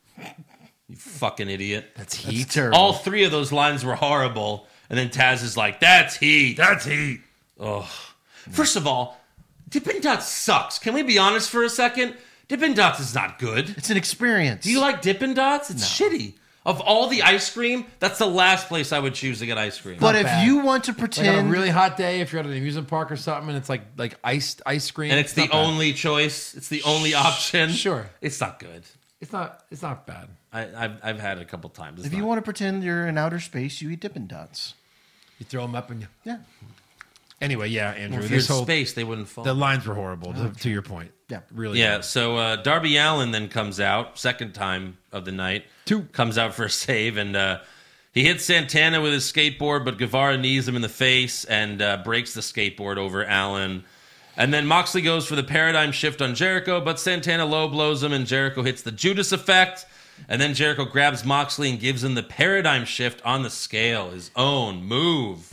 You fucking idiot. That's That's heat. terrible. All three of those lines were horrible. And then Taz is like, that's heat. That's heat. Ugh. First of all, Dippin' Dots sucks. Can we be honest for a second? Dippin' Dots is not good. It's an experience. Do you like Dippin' Dots? It's shitty. Of all the ice cream, that's the last place I would choose to get ice cream. But Not if bad. you want to Like on pretend, a really hot day, if you're at an amusement park or something, and it's like like iced ice cream, and it's the not bad. only choice. It's the only option. Sure. It's not good. It's not. It's not bad. I, I've, I've had it a couple times. It's if you not- want to pretend you're in outer space, you eat Dippin' Dots. You throw them up and you. Yeah. Anyway, yeah, Andrew. if you're this in whole space, they wouldn't fall. the lines were horrible. To, to your point. Yeah. Really. Yeah, bad. so uh, Darby Allin then comes out, second time of the night. Two. Comes out for a save, and uh, he hits Santana with his skateboard, but Guevara knees him in the face and uh, breaks the skateboard over Allin. And then Moxley goes for the paradigm shift on Jericho, but Santana low blows him, and Jericho hits the Judas effect. And then Jericho grabs Moxley and gives him the paradigm shift on the scale, his own move.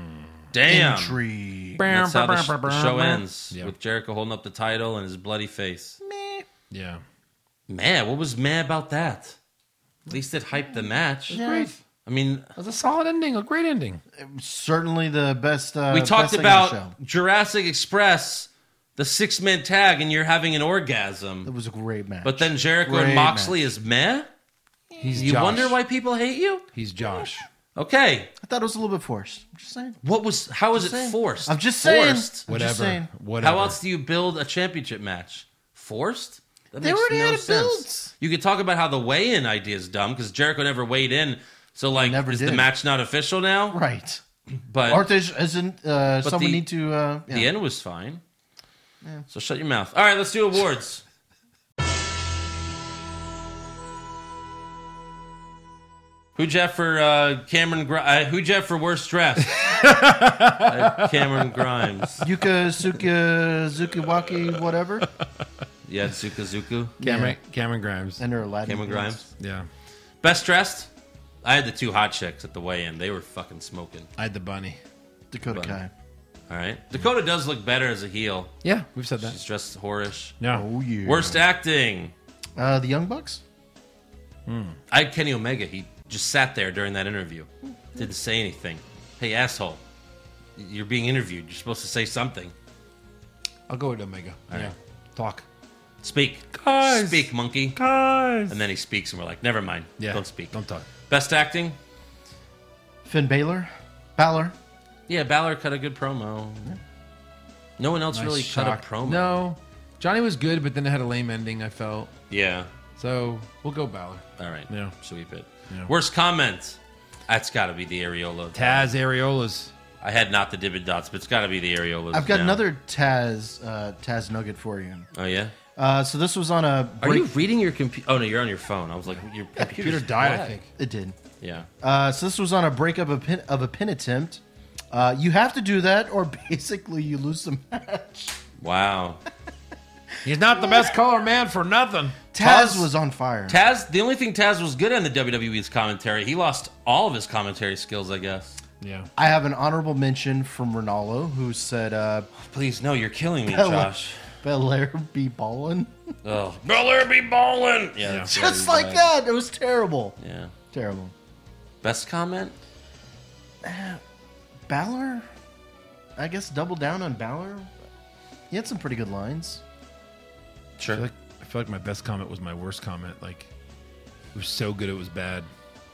Damn. Intrigue. That's how the, sh- the show ends, Yeah. with Jericho holding up the title and his bloody face. Yeah. Man, what was mad about that? At least it hyped the match. Yeah. I mean, It was a solid ending. A great ending. Certainly the best. Uh, we talked best thing on the about Jurassic Express, the six-man tag, and you're having an show. It orgasm. was a great match. But then Jericho Great and Moxley match. is meh? He's You Josh. wonder why people hate you? He's Josh. Okay. I thought it was a little bit forced. I'm just saying. What was, how is it saying. forced? I'm just saying. Forced? I'm Whatever. just saying. Whatever. How else do you build a championship match? Forced? That They makes already no had it sense. built. You could talk about how the weigh-in idea is dumb because Jericho never weighed in. So, like, Never is did. the match not official now? Right. But Aren't they? Isn't uh, But someone the- need to? Uh, yeah. the end was fine. So shut your mouth. All right, let's do awards. Who Jeff for uh, Cameron? Gri- uh, who Jeff for worst dressed? uh, Cameron Grimes. Yuka Suka Zukiwaki whatever. Yeah, Zuka Zuku. Cameron, Cameron Grimes. And her Aladdin. Cameron pants. Grimes. Yeah. Best dressed? I had the two hot chicks at the weigh-in. They were fucking smoking. I had the bunny. Dakota Bunny. Kai. All right. Dakota does look better as a heel. Yeah, we've said that. She's dressed whorish. No. Oh yeah. Worst acting? Uh, the Young Bucks. I had Kenny Omega. He just sat there during that interview. Didn't say anything. Hey, asshole. You're being interviewed. You're supposed to say something. I'll go with Omega. yeah. right. Talk. Speak. Guys. Speak, monkey. Guys. And then he speaks, and we're like, never mind. Yeah. Don't speak. Don't talk. Best acting? Finn Balor. Balor. Yeah, Balor cut a good promo. No one else Nice really shock. cut a promo. No. Johnny was good, but then it had a lame ending, I felt. Yeah. So we'll go Balor. All right. Yeah. Sweep it. Yeah. Worst comment? That's got to be the areola. Taz Areolas. I had not the Dibbit Dots, but it's got to be the areolas. I've got now. another Taz uh, Taz nugget for you. Oh, yeah? Uh, so this was on a Are break. you reading your computer? Oh, no, you're on your phone. I was like, your Computer computer's died, I black. think. It did. Yeah. Uh, so this was on a breakup of, pin, of a pin attempt. Uh, you have to do that, or basically you lose the match. Wow. He's not the best color man for nothing. Taz Taz- was on fire. Taz, the only thing Taz was good at in the W W E's commentary, he lost all of his commentary skills, I guess. Yeah. I have an honorable mention from Ronaldo, who said, uh, Please, no, you're killing me, Bella- Josh. Belair be ballin'. Oh, Belair be ballin'. Yeah, that's Just really like bad. that. It was terrible. Yeah. Terrible. Best comment? Balor? I guess double down on Balor. He had some pretty good lines. I Sure. feel, like, I feel like my best comment was my worst comment. Like, it was so good it was bad.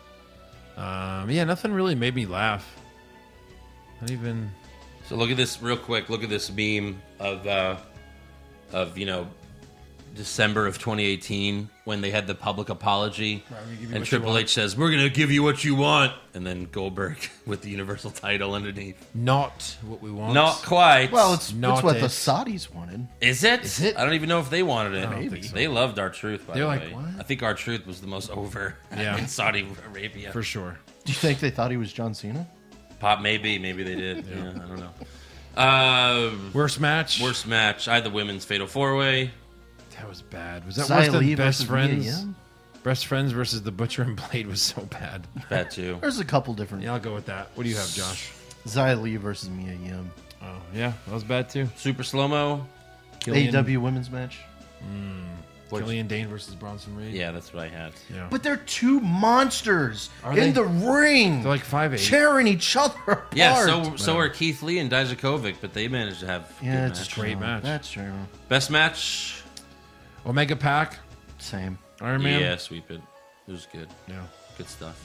Um, yeah, nothing really made me laugh. Not even. So look at this real quick. Look at this meme of, uh, of you know, December of twenty eighteen when they had the public apology, Right, we give you and what you Triple want. H says, "We're gonna give you what you want," and then Goldberg with the Universal title underneath. Not what we want. Not quite. Well, it's, Not it's what it. the Saudis wanted. is it? Is it? I don't even know if they wanted it. I don't think so. They loved our truth. By They're the like, way, what? I think our truth was the most over Yeah. in Saudi Arabia. for sure. Do you think they thought he was John Cena? Pop, maybe, maybe they did. yeah. I don't know. Uh, Worst match. worst match. I had the women's fatal four way. That was bad. Was that Xia worse Li than Best versus Mia Friends? Yim? Best Friends versus the Butcher and Blade was so bad. That too. There's a couple different. Yeah, I'll go with that. What do you have, Josh? Xia Li versus Mia Yim. Oh, yeah, that was bad too. Super slow mo. Killian, A E W women's match. Killian Dane versus Bronson Reed. Yeah, that's what I had. yeah. But they're two monsters Are in they? the ring, They're like five eight. tearing each other apart. Yeah, so so are Keith Lee and Dijakovic, but they managed to have yeah, good it's match. true. Great match. That's true. Best match. Omega Pack. Same. Iron Man. Yeah, sweep it. It was good. Yeah. Good stuff.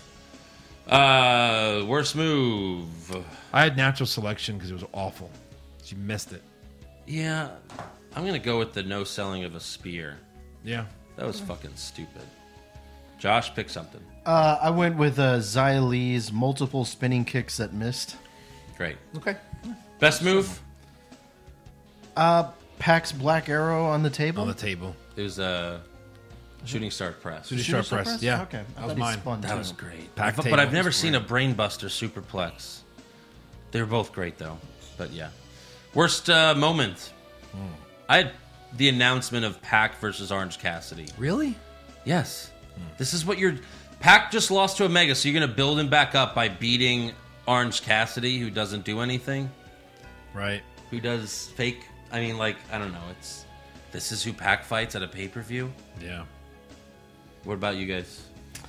Uh, worst move. I had natural selection because it was awful. She missed it. Yeah, I'm gonna go with the no selling of a spear. Yeah. That was fucking stupid. Josh, pick something. Uh, I went with uh, Xia Li's multiple spinning kicks that missed. Great. Okay. Best move. Uh, Pac's Black Arrow on the table. On the table. It was uh, shooting star press. Shooting Shooting star star press. press? Yeah. Okay. I That thought was he mine. spun That too. was great. Pack but table I've never was seen a great. brainbuster superplex. They were both great though. But yeah. Worst uh, moment. I had the announcement of Pac versus Orange Cassidy. Really? Yes. This is what you're... Pac just lost to Omega, so you're going to build him back up by beating Orange Cassidy, who doesn't do anything, Right. who does fake... I mean, like, I don't know. It's This is who Pac fights at a pay-per-view? Yeah. What about you guys?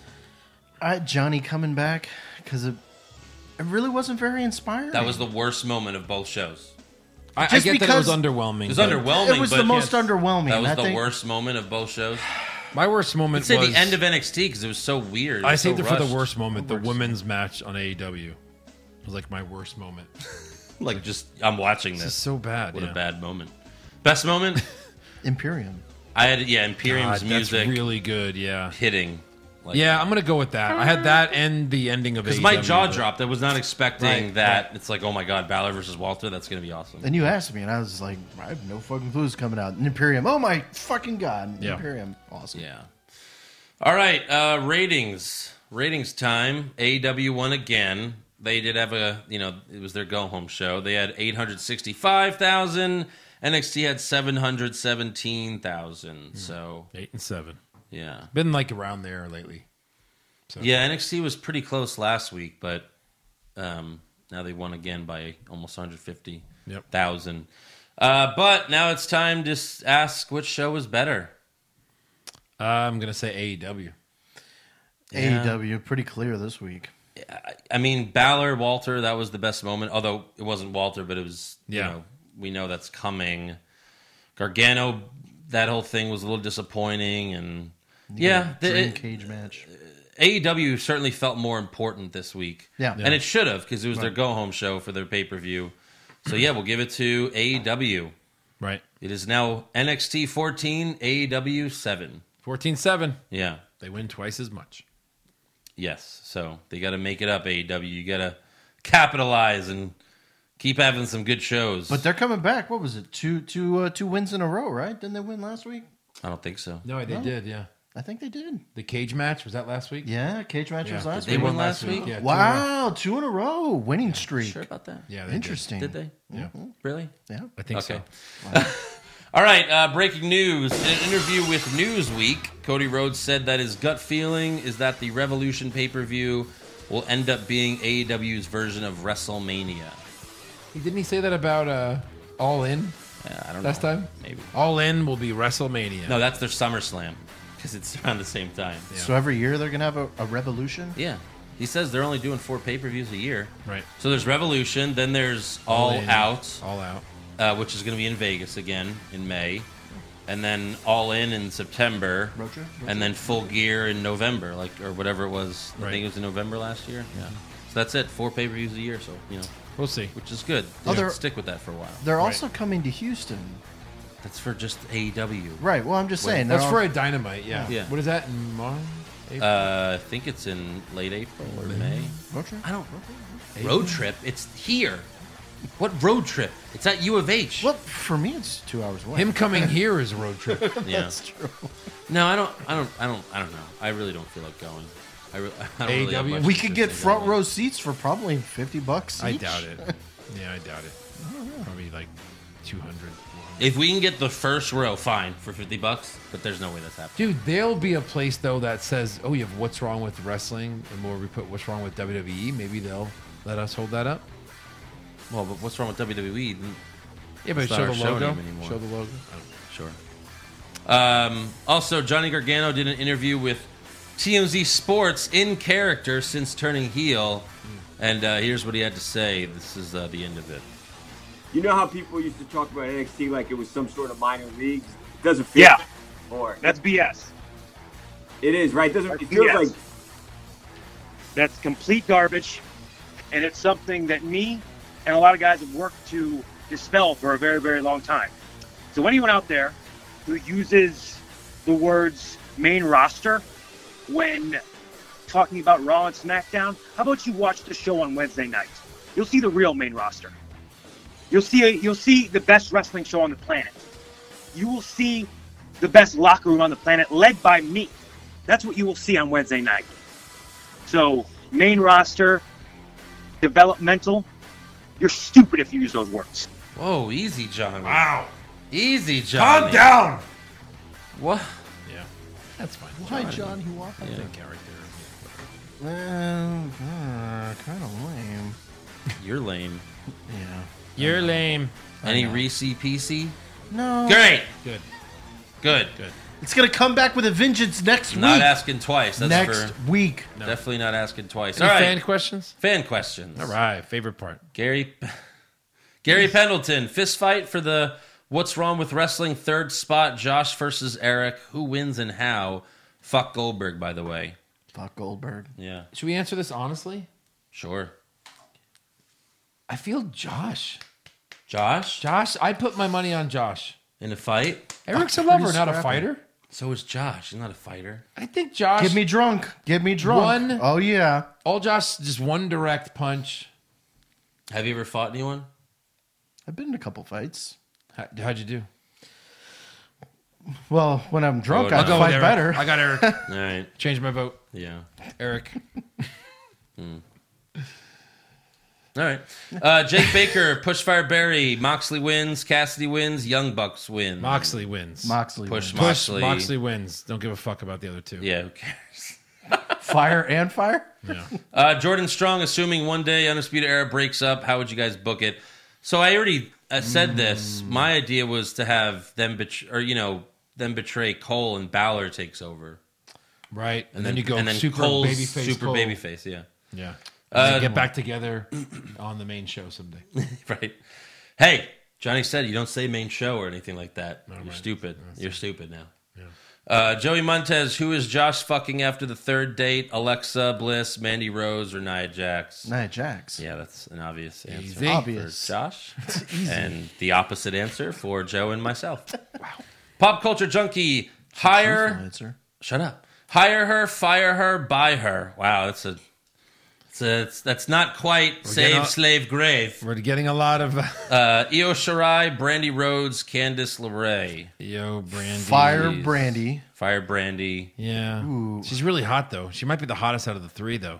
I had Johnny coming back because it, it really wasn't very inspiring. That was the worst moment of both shows. I, I Just get that it was because- underwhelming. It was but underwhelming, It was but the most yes, underwhelming. that was I the think. worst moment of both shows. My worst moment I'd say was the end of N X T because it was so weird. It I was so saved it for the rushed. worst moment. The Worst. women's match on A E W was like my worst moment. Like, just, I'm watching This is this. so bad. What yeah. a bad moment. Best moment? Imperium. I had, yeah, Imperium's God, music That's really good. Yeah. hitting. Like, Yeah, I'm gonna go with that. I had that and the ending of because A E my W, jaw but- dropped. I was not expecting Right, that. It's like, oh my god, Balor versus Walter. That's gonna be awesome. And you asked me, and I was like, I have no fucking clue who's coming out. And Imperium, oh my fucking god, Yeah. Imperium, awesome. Yeah. All right, uh, ratings. Ratings time. A E W won again. They did have a, you know, it was their go-home show. They had eight hundred sixty-five thousand. N X T had seven hundred seventeen thousand. So, eight and seven. yeah. Been like around there lately. So. Yeah, N X T was pretty close last week, but um, now they won again by almost one hundred fifty thousand. Yep. Uh, but now it's time to s- ask which show was better. Uh, I'm gonna say A E W. A E W, pretty clear this week. I mean, Balor, Walter, that was the best moment. Although it wasn't Walter, but it was, Yeah. you know, we know that's coming. Gargano, that whole thing was a little disappointing. And yeah, the, Dream it, cage match. A E W certainly felt more important this week. Yeah. And it should have, because it was their go-home show for their pay-per-view. So yeah, we'll give it to A E W. Right. It is now N X T fourteen, A E W seven. fourteen seven. Yeah. They win twice as much. Yes. So they got to make it up, A E W. You got to capitalize and keep having some good shows. But they're coming back. What was it? Two, two, uh, two wins in a row, right? Didn't they win last week? I don't think so. No, they No. did. Yeah. I think they did. The cage match was that last week? Yeah, cage match was Yeah. last Did they week. win last week? Yeah. two in a row. Wow, two in a row, winning streak. Sure about that? Yeah. They Interesting. Did they? Yeah. Really? Yeah. Did. I think Okay. so. All right, uh, breaking news. In an interview with Newsweek, Cody Rhodes said that his gut feeling is that the Revolution pay-per-view will end up being A E W's version of WrestleMania. He didn't he say that about uh, All In Uh, I don't last know. time? Maybe. All In will be WrestleMania. No, that's their SummerSlam, because it's around the same time. Yeah. So every year they're gonna have a, a revolution. Yeah. He says they're only doing four pay-per-views a year. Right. So there's Revolution, then there's All, In, Out, All Out. uh, which is going to be in Vegas again in May, and then All In in September, Road trip? Road and then Full Gear in November, like or whatever it was. I Right. think it was in November last year. Yeah. So that's it. Four pay-per-views a year. So you know, We'll see. which is good. Oh, Yeah. they're- Stick with that for a while. They're also coming to Houston. That's for just A E W. Right. Well, I'm just saying. That's they're for all- a Dynamite. Yeah. Yeah. What is that in March? April? Uh, I think it's in late April or May. road trip? I don't. Road trip. It's here. What road trip? It's at U of H. Well, for me, it's two hours away. Him coming here is a road trip. Yeah. That's true. No, I don't. I don't. I don't. I don't know. I really don't feel like going. I, re- I don't really have A E W? much We could get interest in front going. row seats for probably fifty bucks. I each. doubt it. Yeah, I doubt it. Probably like two hundred. If we can get the first row, fine for fifty bucks. But there's no way that's happening. Dude, there'll be a place though that says, "Oh, you have what's wrong with wrestling," and where we put "What's wrong with W W E." Maybe they'll let us hold that up. Well, but what's wrong with W W E? Yeah, but It's not show our the show logo. name anymore. Show the logo. Sure. Um, also, Johnny Gargano did an interview with T M Z Sports in character since turning heel, and uh, here's what he had to say. This is uh, the end of it. You know how people used to talk about N X T like it was some sort of minor leagues? It doesn't feel Yeah. or That's B S. it is, right? It doesn't That's it feels B S. like That's complete garbage, and it's something that me and a lot of guys have worked to dispel for a very, very long time. So anyone out there who uses the words main roster when talking about Raw and SmackDown, how about you watch the show on Wednesday night? You'll see the real main roster. You'll see a, you'll see the best wrestling show on the planet. You will see the best locker room on the planet, led by me. That's what you will see on Wednesday night. So, main roster, developmental, you're stupid if you use those words. Whoa, easy, Johnny. Wow. Easy, Johnny. Calm down. What? Yeah, that's fine. Why, John? Who walked? I think character. Well, uh, kind of lame. You're lame. Yeah. You're lame. Any Reese P C? No. Great. Good. Good. Good. It's gonna come back with a vengeance next Not week. asking twice. That's next for week. No. definitely not asking twice. Any All right. fan questions? Fan questions. All right. Favorite part. Gary Gary Pendleton, fist fight for the What's Wrong with Wrestling third spot, Josh versus Eric. Who wins and how? Fuck Goldberg, by the way. Fuck Goldberg. Yeah, Should we answer this honestly? sure. I feel Josh. Josh? Josh, I put my money on Josh. In a fight? Eric's a Pretty lover, not a scrappy. fighter. So is Josh. He's not a fighter. I think Josh. Get me drunk. Get me drunk. One- Oh, yeah. all Josh just one direct punch. Have you ever fought anyone? I've been in a couple fights. How, how'd you do? Well, when I'm drunk, Oh, I no. Go fight with Eric. better. I got Eric. All right. Change my vote. Yeah. Eric. All right. Uh, Jake Baker, Pushfire Barry, Moxley wins, Cassidy wins, Young Bucks win. Moxley wins. Moxley. Push wins. Push. Moxley. Moxley wins. Don't give a fuck about the other two. Yeah, who cares? Fire and fire? Yeah. Uh, Jordan Strong, assuming one day Undisputed Era breaks up, how would you guys book it? So I already uh, said this. My idea was to have them, bet- or you know, them betray Cole and Balor takes over, Right. And, then, you go and then super Cole's babyface. super Cole. babyface. Yeah, Yeah. Uh, And they get back together on the main show someday. right. Hey, Johnny said you don't say main show or anything like that. You're stupid. You're stupid now. Uh, Joey Montez, who is Josh fucking after the third date? Alexa Bliss, Mandy Rose, or Nia Jax? Nia Jax. Yeah, that's an obvious answer Easy. for Obvious. Josh. And the opposite answer for Joe and myself. Wow. Pop culture junkie, hire. Answer. Shut up. Hire her, fire her, buy her. Wow, that's a. It's a it's, that's not quite save, getting a- slave, grave. We're getting a lot of Uh, Io Shirai, Brandy Rhodes, Candice LeRae. yo Brandy. Fire Jeez. Brandy. Fire Brandy. Yeah. Ooh. She's really hot though. She might be the hottest out of the three though.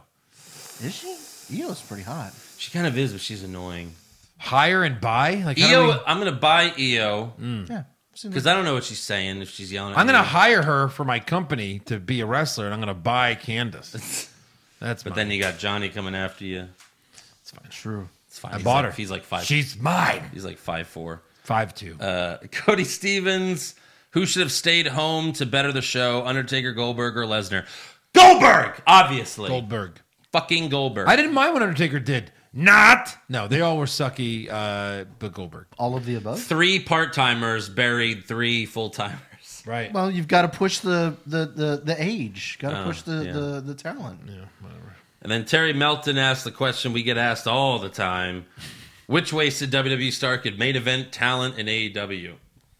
Is she? Io's pretty hot. She kind of is, but she's annoying. Hire and buy? Like how do Io, we- I'm going to buy Io Yeah. Seen because I don't know what she's saying if she's yelling at I'm going to me. hire her for my company to be a wrestler, and I'm going to buy Candace. That's But mine. then you got Johnny coming after you. It's fine. True. It's fine. I He's bought like, her. He's like five. She's mine. He's like five four. Five two. Uh, Cody Stevens, who should have stayed home to better the show? Undertaker, Goldberg, or Lesnar? Goldberg, obviously. Goldberg. Fucking Goldberg. I didn't mind what Undertaker did. Not. No, they all were sucky. Uh, but Goldberg. All of the above. Three part timers buried three full timers. Right. Well, you've got to push the the the, the age. Got to Oh, push the, yeah. the the talent. yeah. Whatever. And then Terry Melton asked the question we get asked all the time: which wasted W W E star could main event talent in A E W?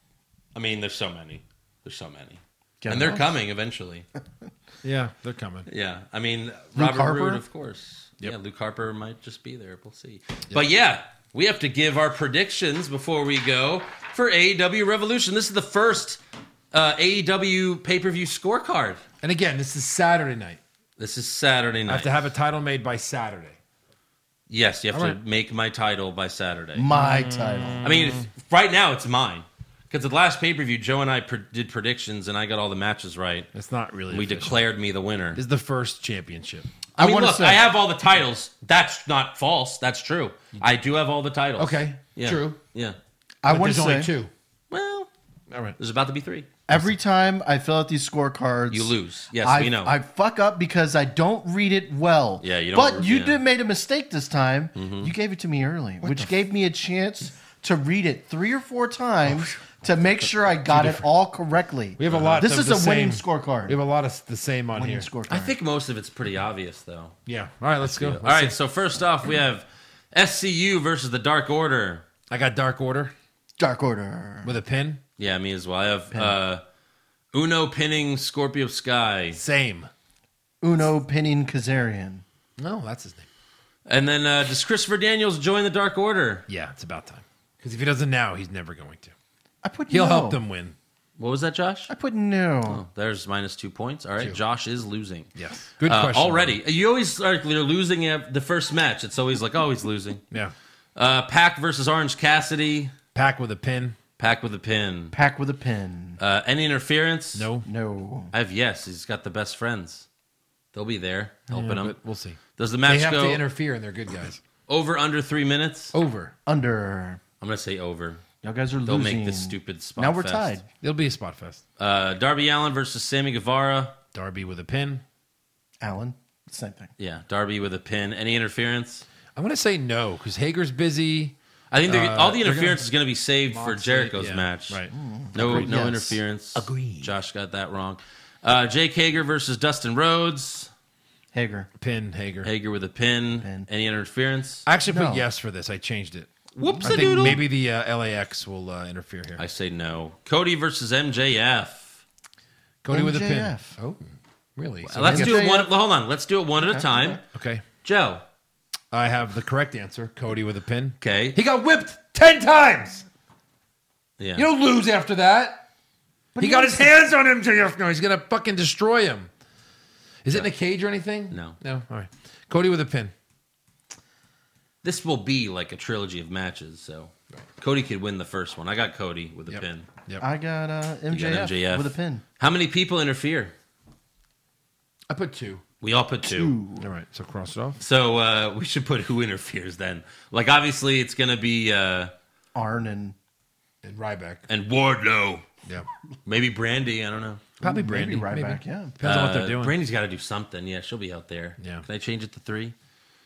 I mean, there's so many. There's so many, Kevin and they're Owens? coming eventually. Yeah, they're coming. Yeah, I mean, Luke Robert Harper? Roode, of course. Yep. Yeah, Luke Harper might just be there. We'll see. But yeah, we have to give our predictions before we go for A E W Revolution. This is the first uh, A E W pay-per-view scorecard. And again, this is Saturday night. This is Saturday I night. have to have a title made by Saturday. yes, you have All to right. make my title by Saturday. My title. I mean, if- right now it's mine. Because the last pay-per-view, Joe and I pre- did predictions, and I got all the matches right. It's not really. We official. declared me the winner. This is the first championship. I I mean, wanna look, say- I have all the titles. That's not false. That's true. I do have all the titles. Okay, Yeah. true. Yeah. I But want there's to only say two. Well, All right. there's about to be three. every time I fill out these scorecards, You lose. Yes, I, we know. I fuck up because I don't read it well. Yeah, you don't But read- you yeah. Mm-hmm. did made a mistake this time. You gave it to me early, which gave me a chance to read it three or four times to make sure I got it all correctly. We have a lot. This of is the a winning same- scorecard. We have a lot of the same on winning here. scorecard. I think most of it's pretty obvious, though. Yeah. All right, let's go. All right, so first off, we have S C U versus the Dark Order. I got Dark Order Dark Order. with a pin. Yeah, me as well. I have uh, Uno pinning Scorpio Sky. Same. Uno pinning Kazarian. No, that's his name. And then uh, does Christopher Daniels join the Dark Order? Yeah, it's about time. Because if he doesn't now, he's never going to. I put He'll no. help them win. What was that, Josh? I put no. Oh, there's minus two points. All right, Two. Josh is losing. Yes. Good Uh, question. already. You always like they're losing at the first match. It's always like, oh, he's losing. Yeah. Uh, Pac versus Orange Cassidy. Pack with a pin. Pac with a pin. Pack with a pin. Uh, any interference? No. No. I have yes. He's got the best friends. They'll be there helping Yeah, him. but we'll see. Does the They match have go to interfere, and they're good guys. over under three minutes? Over. Under. I'm gonna say over. Y'all guys are They'll losing. make this stupid spot. Now we're fest. tied. It'll be a spot fest. Uh, Darby Allin versus Sammy Guevara. Darby with a pin. Alan. Same thing. Yeah, Darby with a pin. Any interference? I'm going to say no because Hager's busy. I think they're- Uh, all the they're interference gonna- is going to be saved for Moxley, Jericho's yeah, match. Right. No, Agreed. no Yes. interference. Agreed. Josh got that wrong. Uh, Jake Hager versus Dustin Rhodes. Hager. Pin, Hager. Hager with a pin. Pin. Any interference? I actually put No. yes for this. I changed it. Whoops I a think doodle. maybe the uh, L A X will uh, interfere here. I say no. Cody versus M J F. Cody with a pin. M J F. Oh, really? So Let's maybe- do it one. Well, hold on. Let's do it one at a time. Okay. Joe. I have the correct answer. Cody with a pin. Okay. He got whipped ten times. Yeah. You don't lose after that. He got his hands on M J F. No, he's going to fucking destroy him. Is it in a cage or anything? No. No? All right. Cody with a pin. This will be like a trilogy of matches, so Cody could win the first one. I got Cody with a Yep. pin. Yep. I got uh, M J F, You got M J F with a pin. How many people interfere? I put two. We all put two. All right. So cross it off. So uh, we should put who interferes then. Like obviously it's going to be uh, Arn and And Ryback. and Wardlow, Yeah. maybe Brandy. I don't know. Probably maybe Brandy. Ryback, yeah. Depends on what Uh, they're doing. Brandy's got to do something. Yeah, she'll be out there. Yeah. Can I change it to three?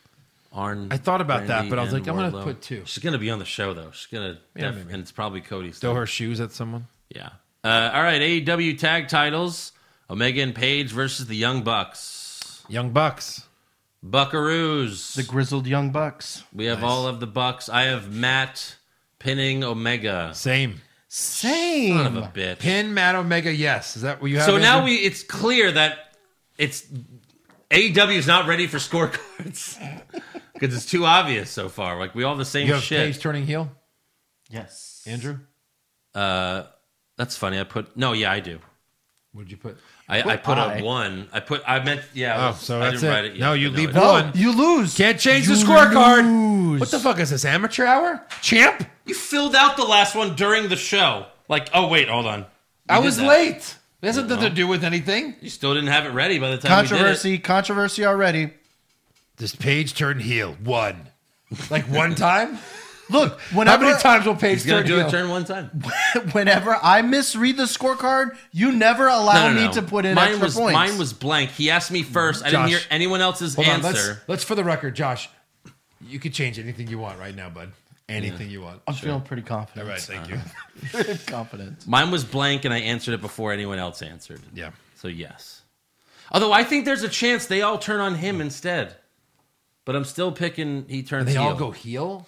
Arn. I thought about that, Brandy, but I was and like, I'm gonna Wardlow. put two. She's gonna be on the show though. She's gonna, Yeah, def- maybe. and it's probably Cody. Throw Still. her shoes at someone. Yeah. Uh, all right. A E W tag titles: Omega and Page versus the Young Bucks. Young Bucks. Buckaroos. the Grizzled Young Bucks. we have Nice. all of the Bucks. I have Matt pinning Omega. Same. Same. Son of a bitch. Pin Matt Omega. Yes. Is that what you have? So now Andrew? we it's clear that it's A E W is not ready for scorecards because it's too obvious so far. Like we all have the same you have shit. Page turning heel. Yes. Andrew. Uh, that's funny. I put no. Yeah, I do. What did you put? I, I put I. a one. I put. I meant. Yeah. I Oh, was- so I that's didn't it. write it yet, No, you but leave I- No, one. you lose. Can't change the You scorecard. lose. What the fuck is this? Amateur hour? Champ? You filled out the last one during the show. Like, oh wait, hold on. You I did was that. late. It has nothing to do with anything. You still didn't have it ready by the time we did it. Controversy. Controversy already. This Page turned heel. One. Like one time? Look, How whenever many times will Page He's gonna turn do heel? a turn one time. whenever I misread the scorecard, you never allow No, no, me no. to put in mine extra was, points. Mine was blank. He asked me first. I didn't Josh. hear anyone else's Hold on, let's, answer. let's for the record, Josh, you could change anything you want right now, bud. Anything you want. I'm feeling pretty confident. All right, thank you. confident. Mine was blank, and I answered it before anyone else answered. Yeah. So yes. Although I think there's a chance they all turn on him instead. But I'm still picking he turns They heel. all go heel?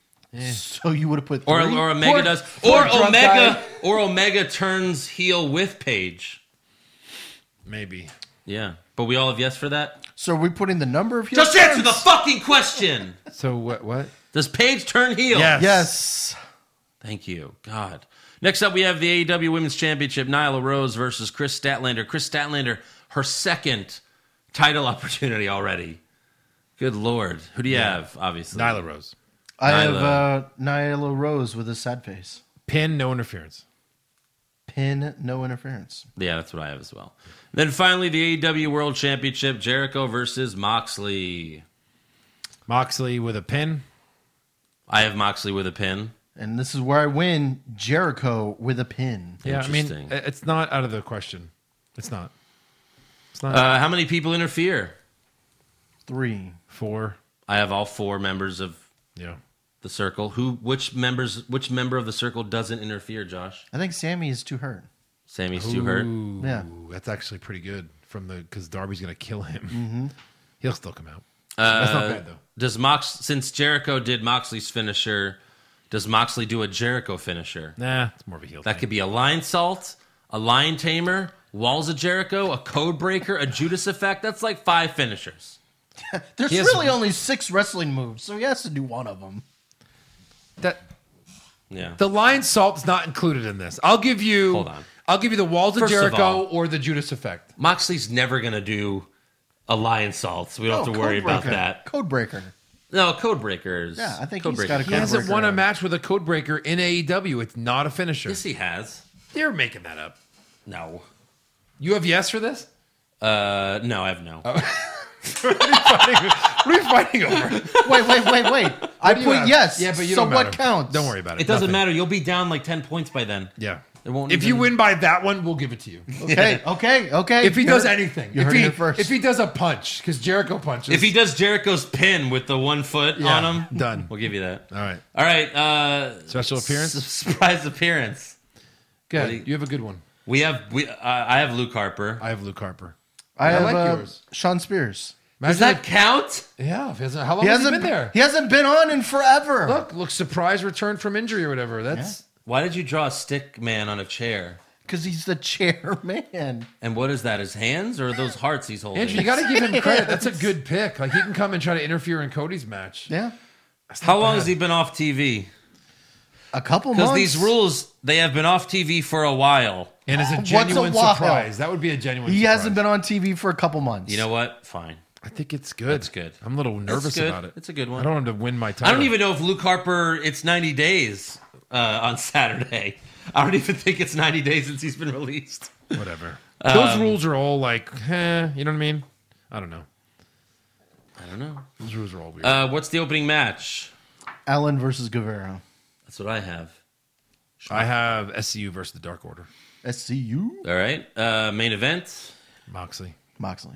So you would have put or three? or Omega Poor- does. poor Or drunk Omega guy. or Omega turns heel with Page. Maybe. Yeah. But we all have yes for that? So are we putting the number of heel Just answer the turns? fucking question. So what? What? Does Page turn heel? Yes. Yes. Thank you. God. Next up, we have the A E W Women's Championship, Nyla Rose versus Chris Statlander. Chris Statlander, her second title opportunity already. Good Lord. Who do you have, obviously? Nyla Rose. I have Nyla. uh, Nyla Rose with a sad face. Pin, no interference. Pin, no interference. Yeah, that's what I have as well. Then finally, the A E W World Championship, Jericho versus Moxley. Moxley with a pin. I have Moxley with a pin. And this is where I win. Jericho with a pin. Yeah, I mean, Interesting. it's not out of the question. It's not. It's not. Uh, how many people interfere? Three. Four. I have all four members of Yeah. the circle. Who? Which members? Which member of the circle doesn't interfere? Josh. I think Sammy is too hurt. Sammy's too hurt. Ooh, Yeah. That's actually pretty good from the because Darby's gonna kill him. Mm-hmm. He'll still come out. Uh, That's not bad though. Does Mox since Jericho did Moxley's finisher? Does Moxley do a Jericho finisher? Nah, it's more of a heel. That thing. could be a line salt, a line tamer, walls of Jericho, a code breaker, a Judas effect. That's like five finishers. There's He has- really only six wrestling moves, so he has to do one of them. that. Yeah. The line salt's not included in this. I'll give you. Hold on. I'll give you the walls of First of Jericho all- or the Judas effect. Moxley's never gonna do a lion salt, so we don't Oh, have to worry Code about Breaker. that. Code breaker. No, code breakers. Yeah, I think code he's got a He Code hasn't breaker. won a match with a code breaker in A E W. It's not a finisher. Yes, he has. You're making that up. No. You have yes for this? Uh, no, I have no. What are we fighting over? Wait, wait, wait, wait. I do you put have? yes. Yeah, but you so don't what matter. counts? Don't worry about it. It doesn't Nothing. matter. You'll be down like ten points by then. Yeah. It won't If even- you win by that one, we'll give it to you. Okay, okay, okay. If he You does heard- anything, you if heard he it first. if he does a punch, because Jericho punches. If he does Jericho's pin with the one foot Yeah, on him, done. We'll give you that. All right, All right. Uh, special appearance. s- surprise appearance. Good. What do you- You have a good one. We have we. Uh, I have Luke Harper. I have Luke Harper. I I have like uh, yours. Sean Spears. Does Imagine that count? if- yeah. If he hasn't, how long He has he hasn't been there? He hasn't been on in forever. Look, look, surprise return from injury or whatever. That's Why did you draw a stick man on a chair? because he's the chairman. And what is that? His hands or those hearts he's holding? Andrew, you got to give him credit. That's a good pick. Like he can come and try to interfere in Cody's match. Yeah. How long has he been off T V? A couple Because months. these rules, they have been off T V for a while. And it's a What's a genuine while? surprise. That would be a genuine He surprise. hasn't been on T V for a couple months. You know what? Fine. I think it's good. That's good. I'm a little nervous good. about it. It's a good one. I don't want him to win my title. I don't even know if Luke Harper, it's ninety days uh, on Saturday. I don't even think it's ninety days since he's been released. Whatever. Those rules are all like, eh, you know what I mean? I don't know. I don't know. Those rules are all weird. Uh, what's the opening match? Allen versus Guevara. That's what I have. I have S C U versus the Dark Order. S C U? All right. Uh, main event, Moxley. Moxley.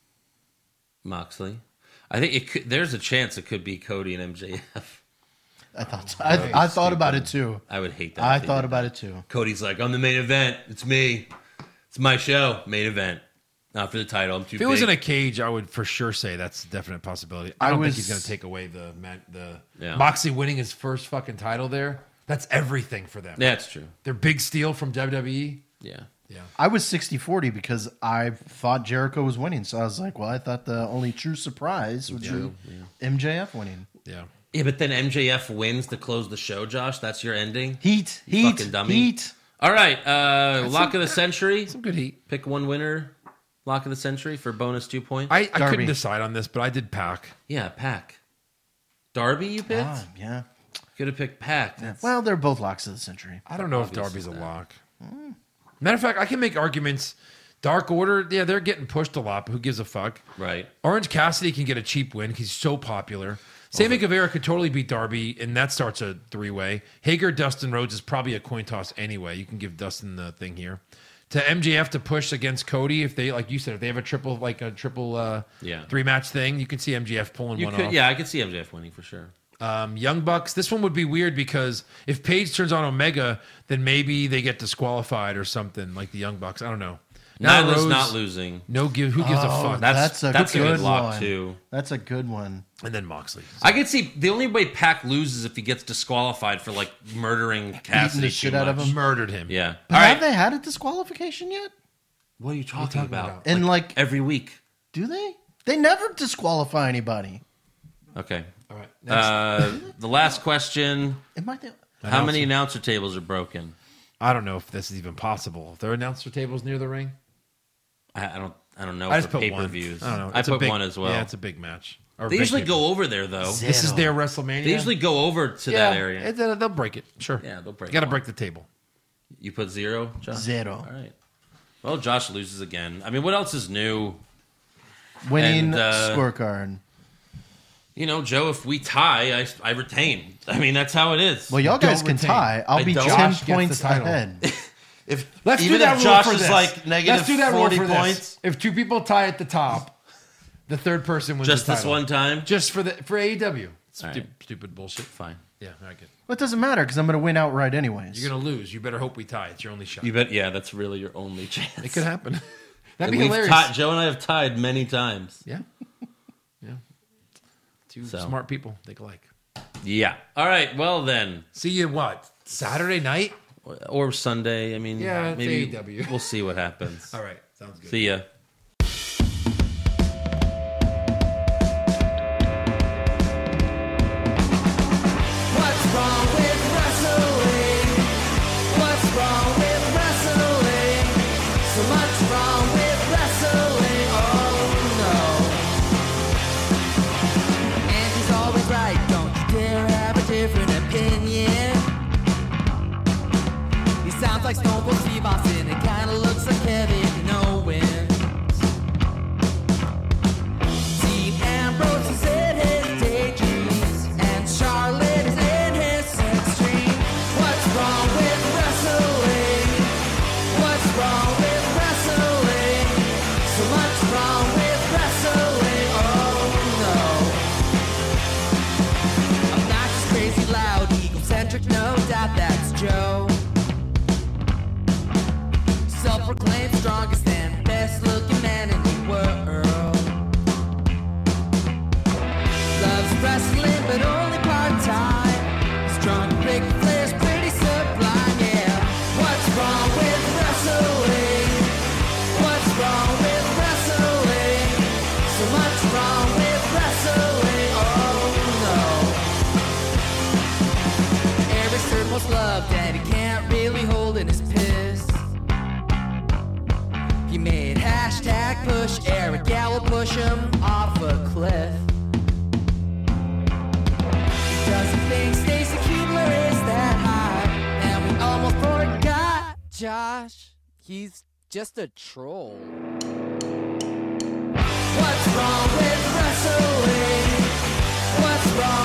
Moxley. I think it could, there's a chance it could be Cody and M J F. I thought I, I thought about it too. I would hate that. I if they thought did about that. it too. Cody's like, I'm the main event. It's me. It's my show. Main event. Not for the title. I'm too If big. it was in a cage, I would for sure say that's a definite possibility. I I don't was- think he's going to take away the man, the Yeah. Moxley winning his first fucking title there. That's everything for them. Yeah, it's true. Their big steal from W W E. Yeah. Yeah. I was sixty forty because I thought Jericho was winning. So I was like, well, I thought the only true surprise would be M J F winning. Yeah. Yeah, but then M J F wins to close the show, Josh. That's your ending? Heat, You heat, fucking dummy. heat. All right. Uh, lock of the century. Some good heat. Pick one winner. Lock of the century for bonus two points. I, I Darby. couldn't decide on this, but I did Pac. yeah, Pac. Darby, you picked? Ah, yeah. Could have picked Pac. That's- Well, they're both locks of the century. I don't know if Obvious Darby's a as that. lock. Matter of fact, I can make arguments. Dark Order, yeah, they're getting pushed a lot, but who gives a fuck? Right. Orange Cassidy can get a cheap win. He's so popular. Sammy Guevara could totally beat Darby, and that starts a three-way. Hager, Dustin Rhodes is probably a coin toss anyway. You can give Dustin the thing here. To M J F to push against Cody, if they, like you said, if they have a triple, like a triple uh, Yeah. three-match thing, you can see M J F pulling You one could, off. yeah, I could see M J F winning for sure. Um, Young Bucks, this one would be weird because if Paige turns on Omega, then maybe they get disqualified or something like the Young Bucks. I don't know. Now Nyla's Rose, not losing. No give. Who gives a Oh, fuck? That's That's a that's a good good lock one. too. That's a good one. And then Moxley. I could see the only way Pac loses if he gets disqualified for like murdering Cassidy the too shit out of much. him. Murdered him. Yeah. But All have right. they had a disqualification yet? What are you talking, talking about? about? And like, Every week. do they? They never disqualify anybody. Okay. All right. Next. Uh, the last question: Am I the, how many announcer tables are broken? I don't know if this is even possible. If there are announcer tables near the ring, I, I don't. I don't know I just for put pay one. per views. I don't know. I It's a put big- one as well. Yeah, it's a big match. Or they big usually table. go over there though. This is their WrestleMania. They usually go over to yeah, that area. it- uh, they'll break it. Sure. Yeah, they'll break You got to one. break the table. You put zero, Josh? Zero. All right. Well, Josh loses again. I mean, what else is new? winning And, uh, scorecard? You know, Joe, if we tie, I, I retain. I mean, that's how it is. Well, y'all guys don't can retain. tie. I'll I be don't. ten Josh gets the points title. ahead. if Let's even do that if rule Josh for is this. like negative Let's do that forty rule for points, this. If two people tie at the top, the third person wins just the this title. one time, Just for the for A E W. Stu- All right. Stupid bullshit. fine. Yeah, all right, good. Well, it doesn't matter because I'm going to win outright anyways. You're gonna lose. You better hope we tie. It's your only shot. You bet. Yeah, that's really your only chance. It could happen. That'd And be we've hilarious. tied- Joe and I have tied many times. Yeah. Yeah. Two So. smart people think alike. Yeah. All right. Well then, See you what? Saturday night? or Sunday. I mean, Yeah, it's maybe A E W. we'll see what happens. All right. Sounds good. See ya. What's wrong with wrestling? What's wrong with wrestling? So much wrong with wrestling. Oh no. And he's always right. Don't you dare have a different opinion. He sounds like Stone Cold Steve Austin. It kinda looks like Kevin Owens. Dean Ambrose is in his daydreams, and Charlotte is in his sex dream. What's wrong with wrestling? What's wrong with wrestling? So much wrong with wrestling. Oh no. Obnoxious, crazy, loud, egocentric, no doubt that's Joe. Self-proclaimed strongest and best-looking man in the world. Loves wrestling, but only part-time. Strong, big players, pretty sublime, yeah. What's wrong with wrestling? He made hashtag push Eric Gallo push him off a cliff. He doesn't think Stacy Keebler is that high, and we almost forgot Josh. He's just a troll. What's wrong with wrestling? What's wrong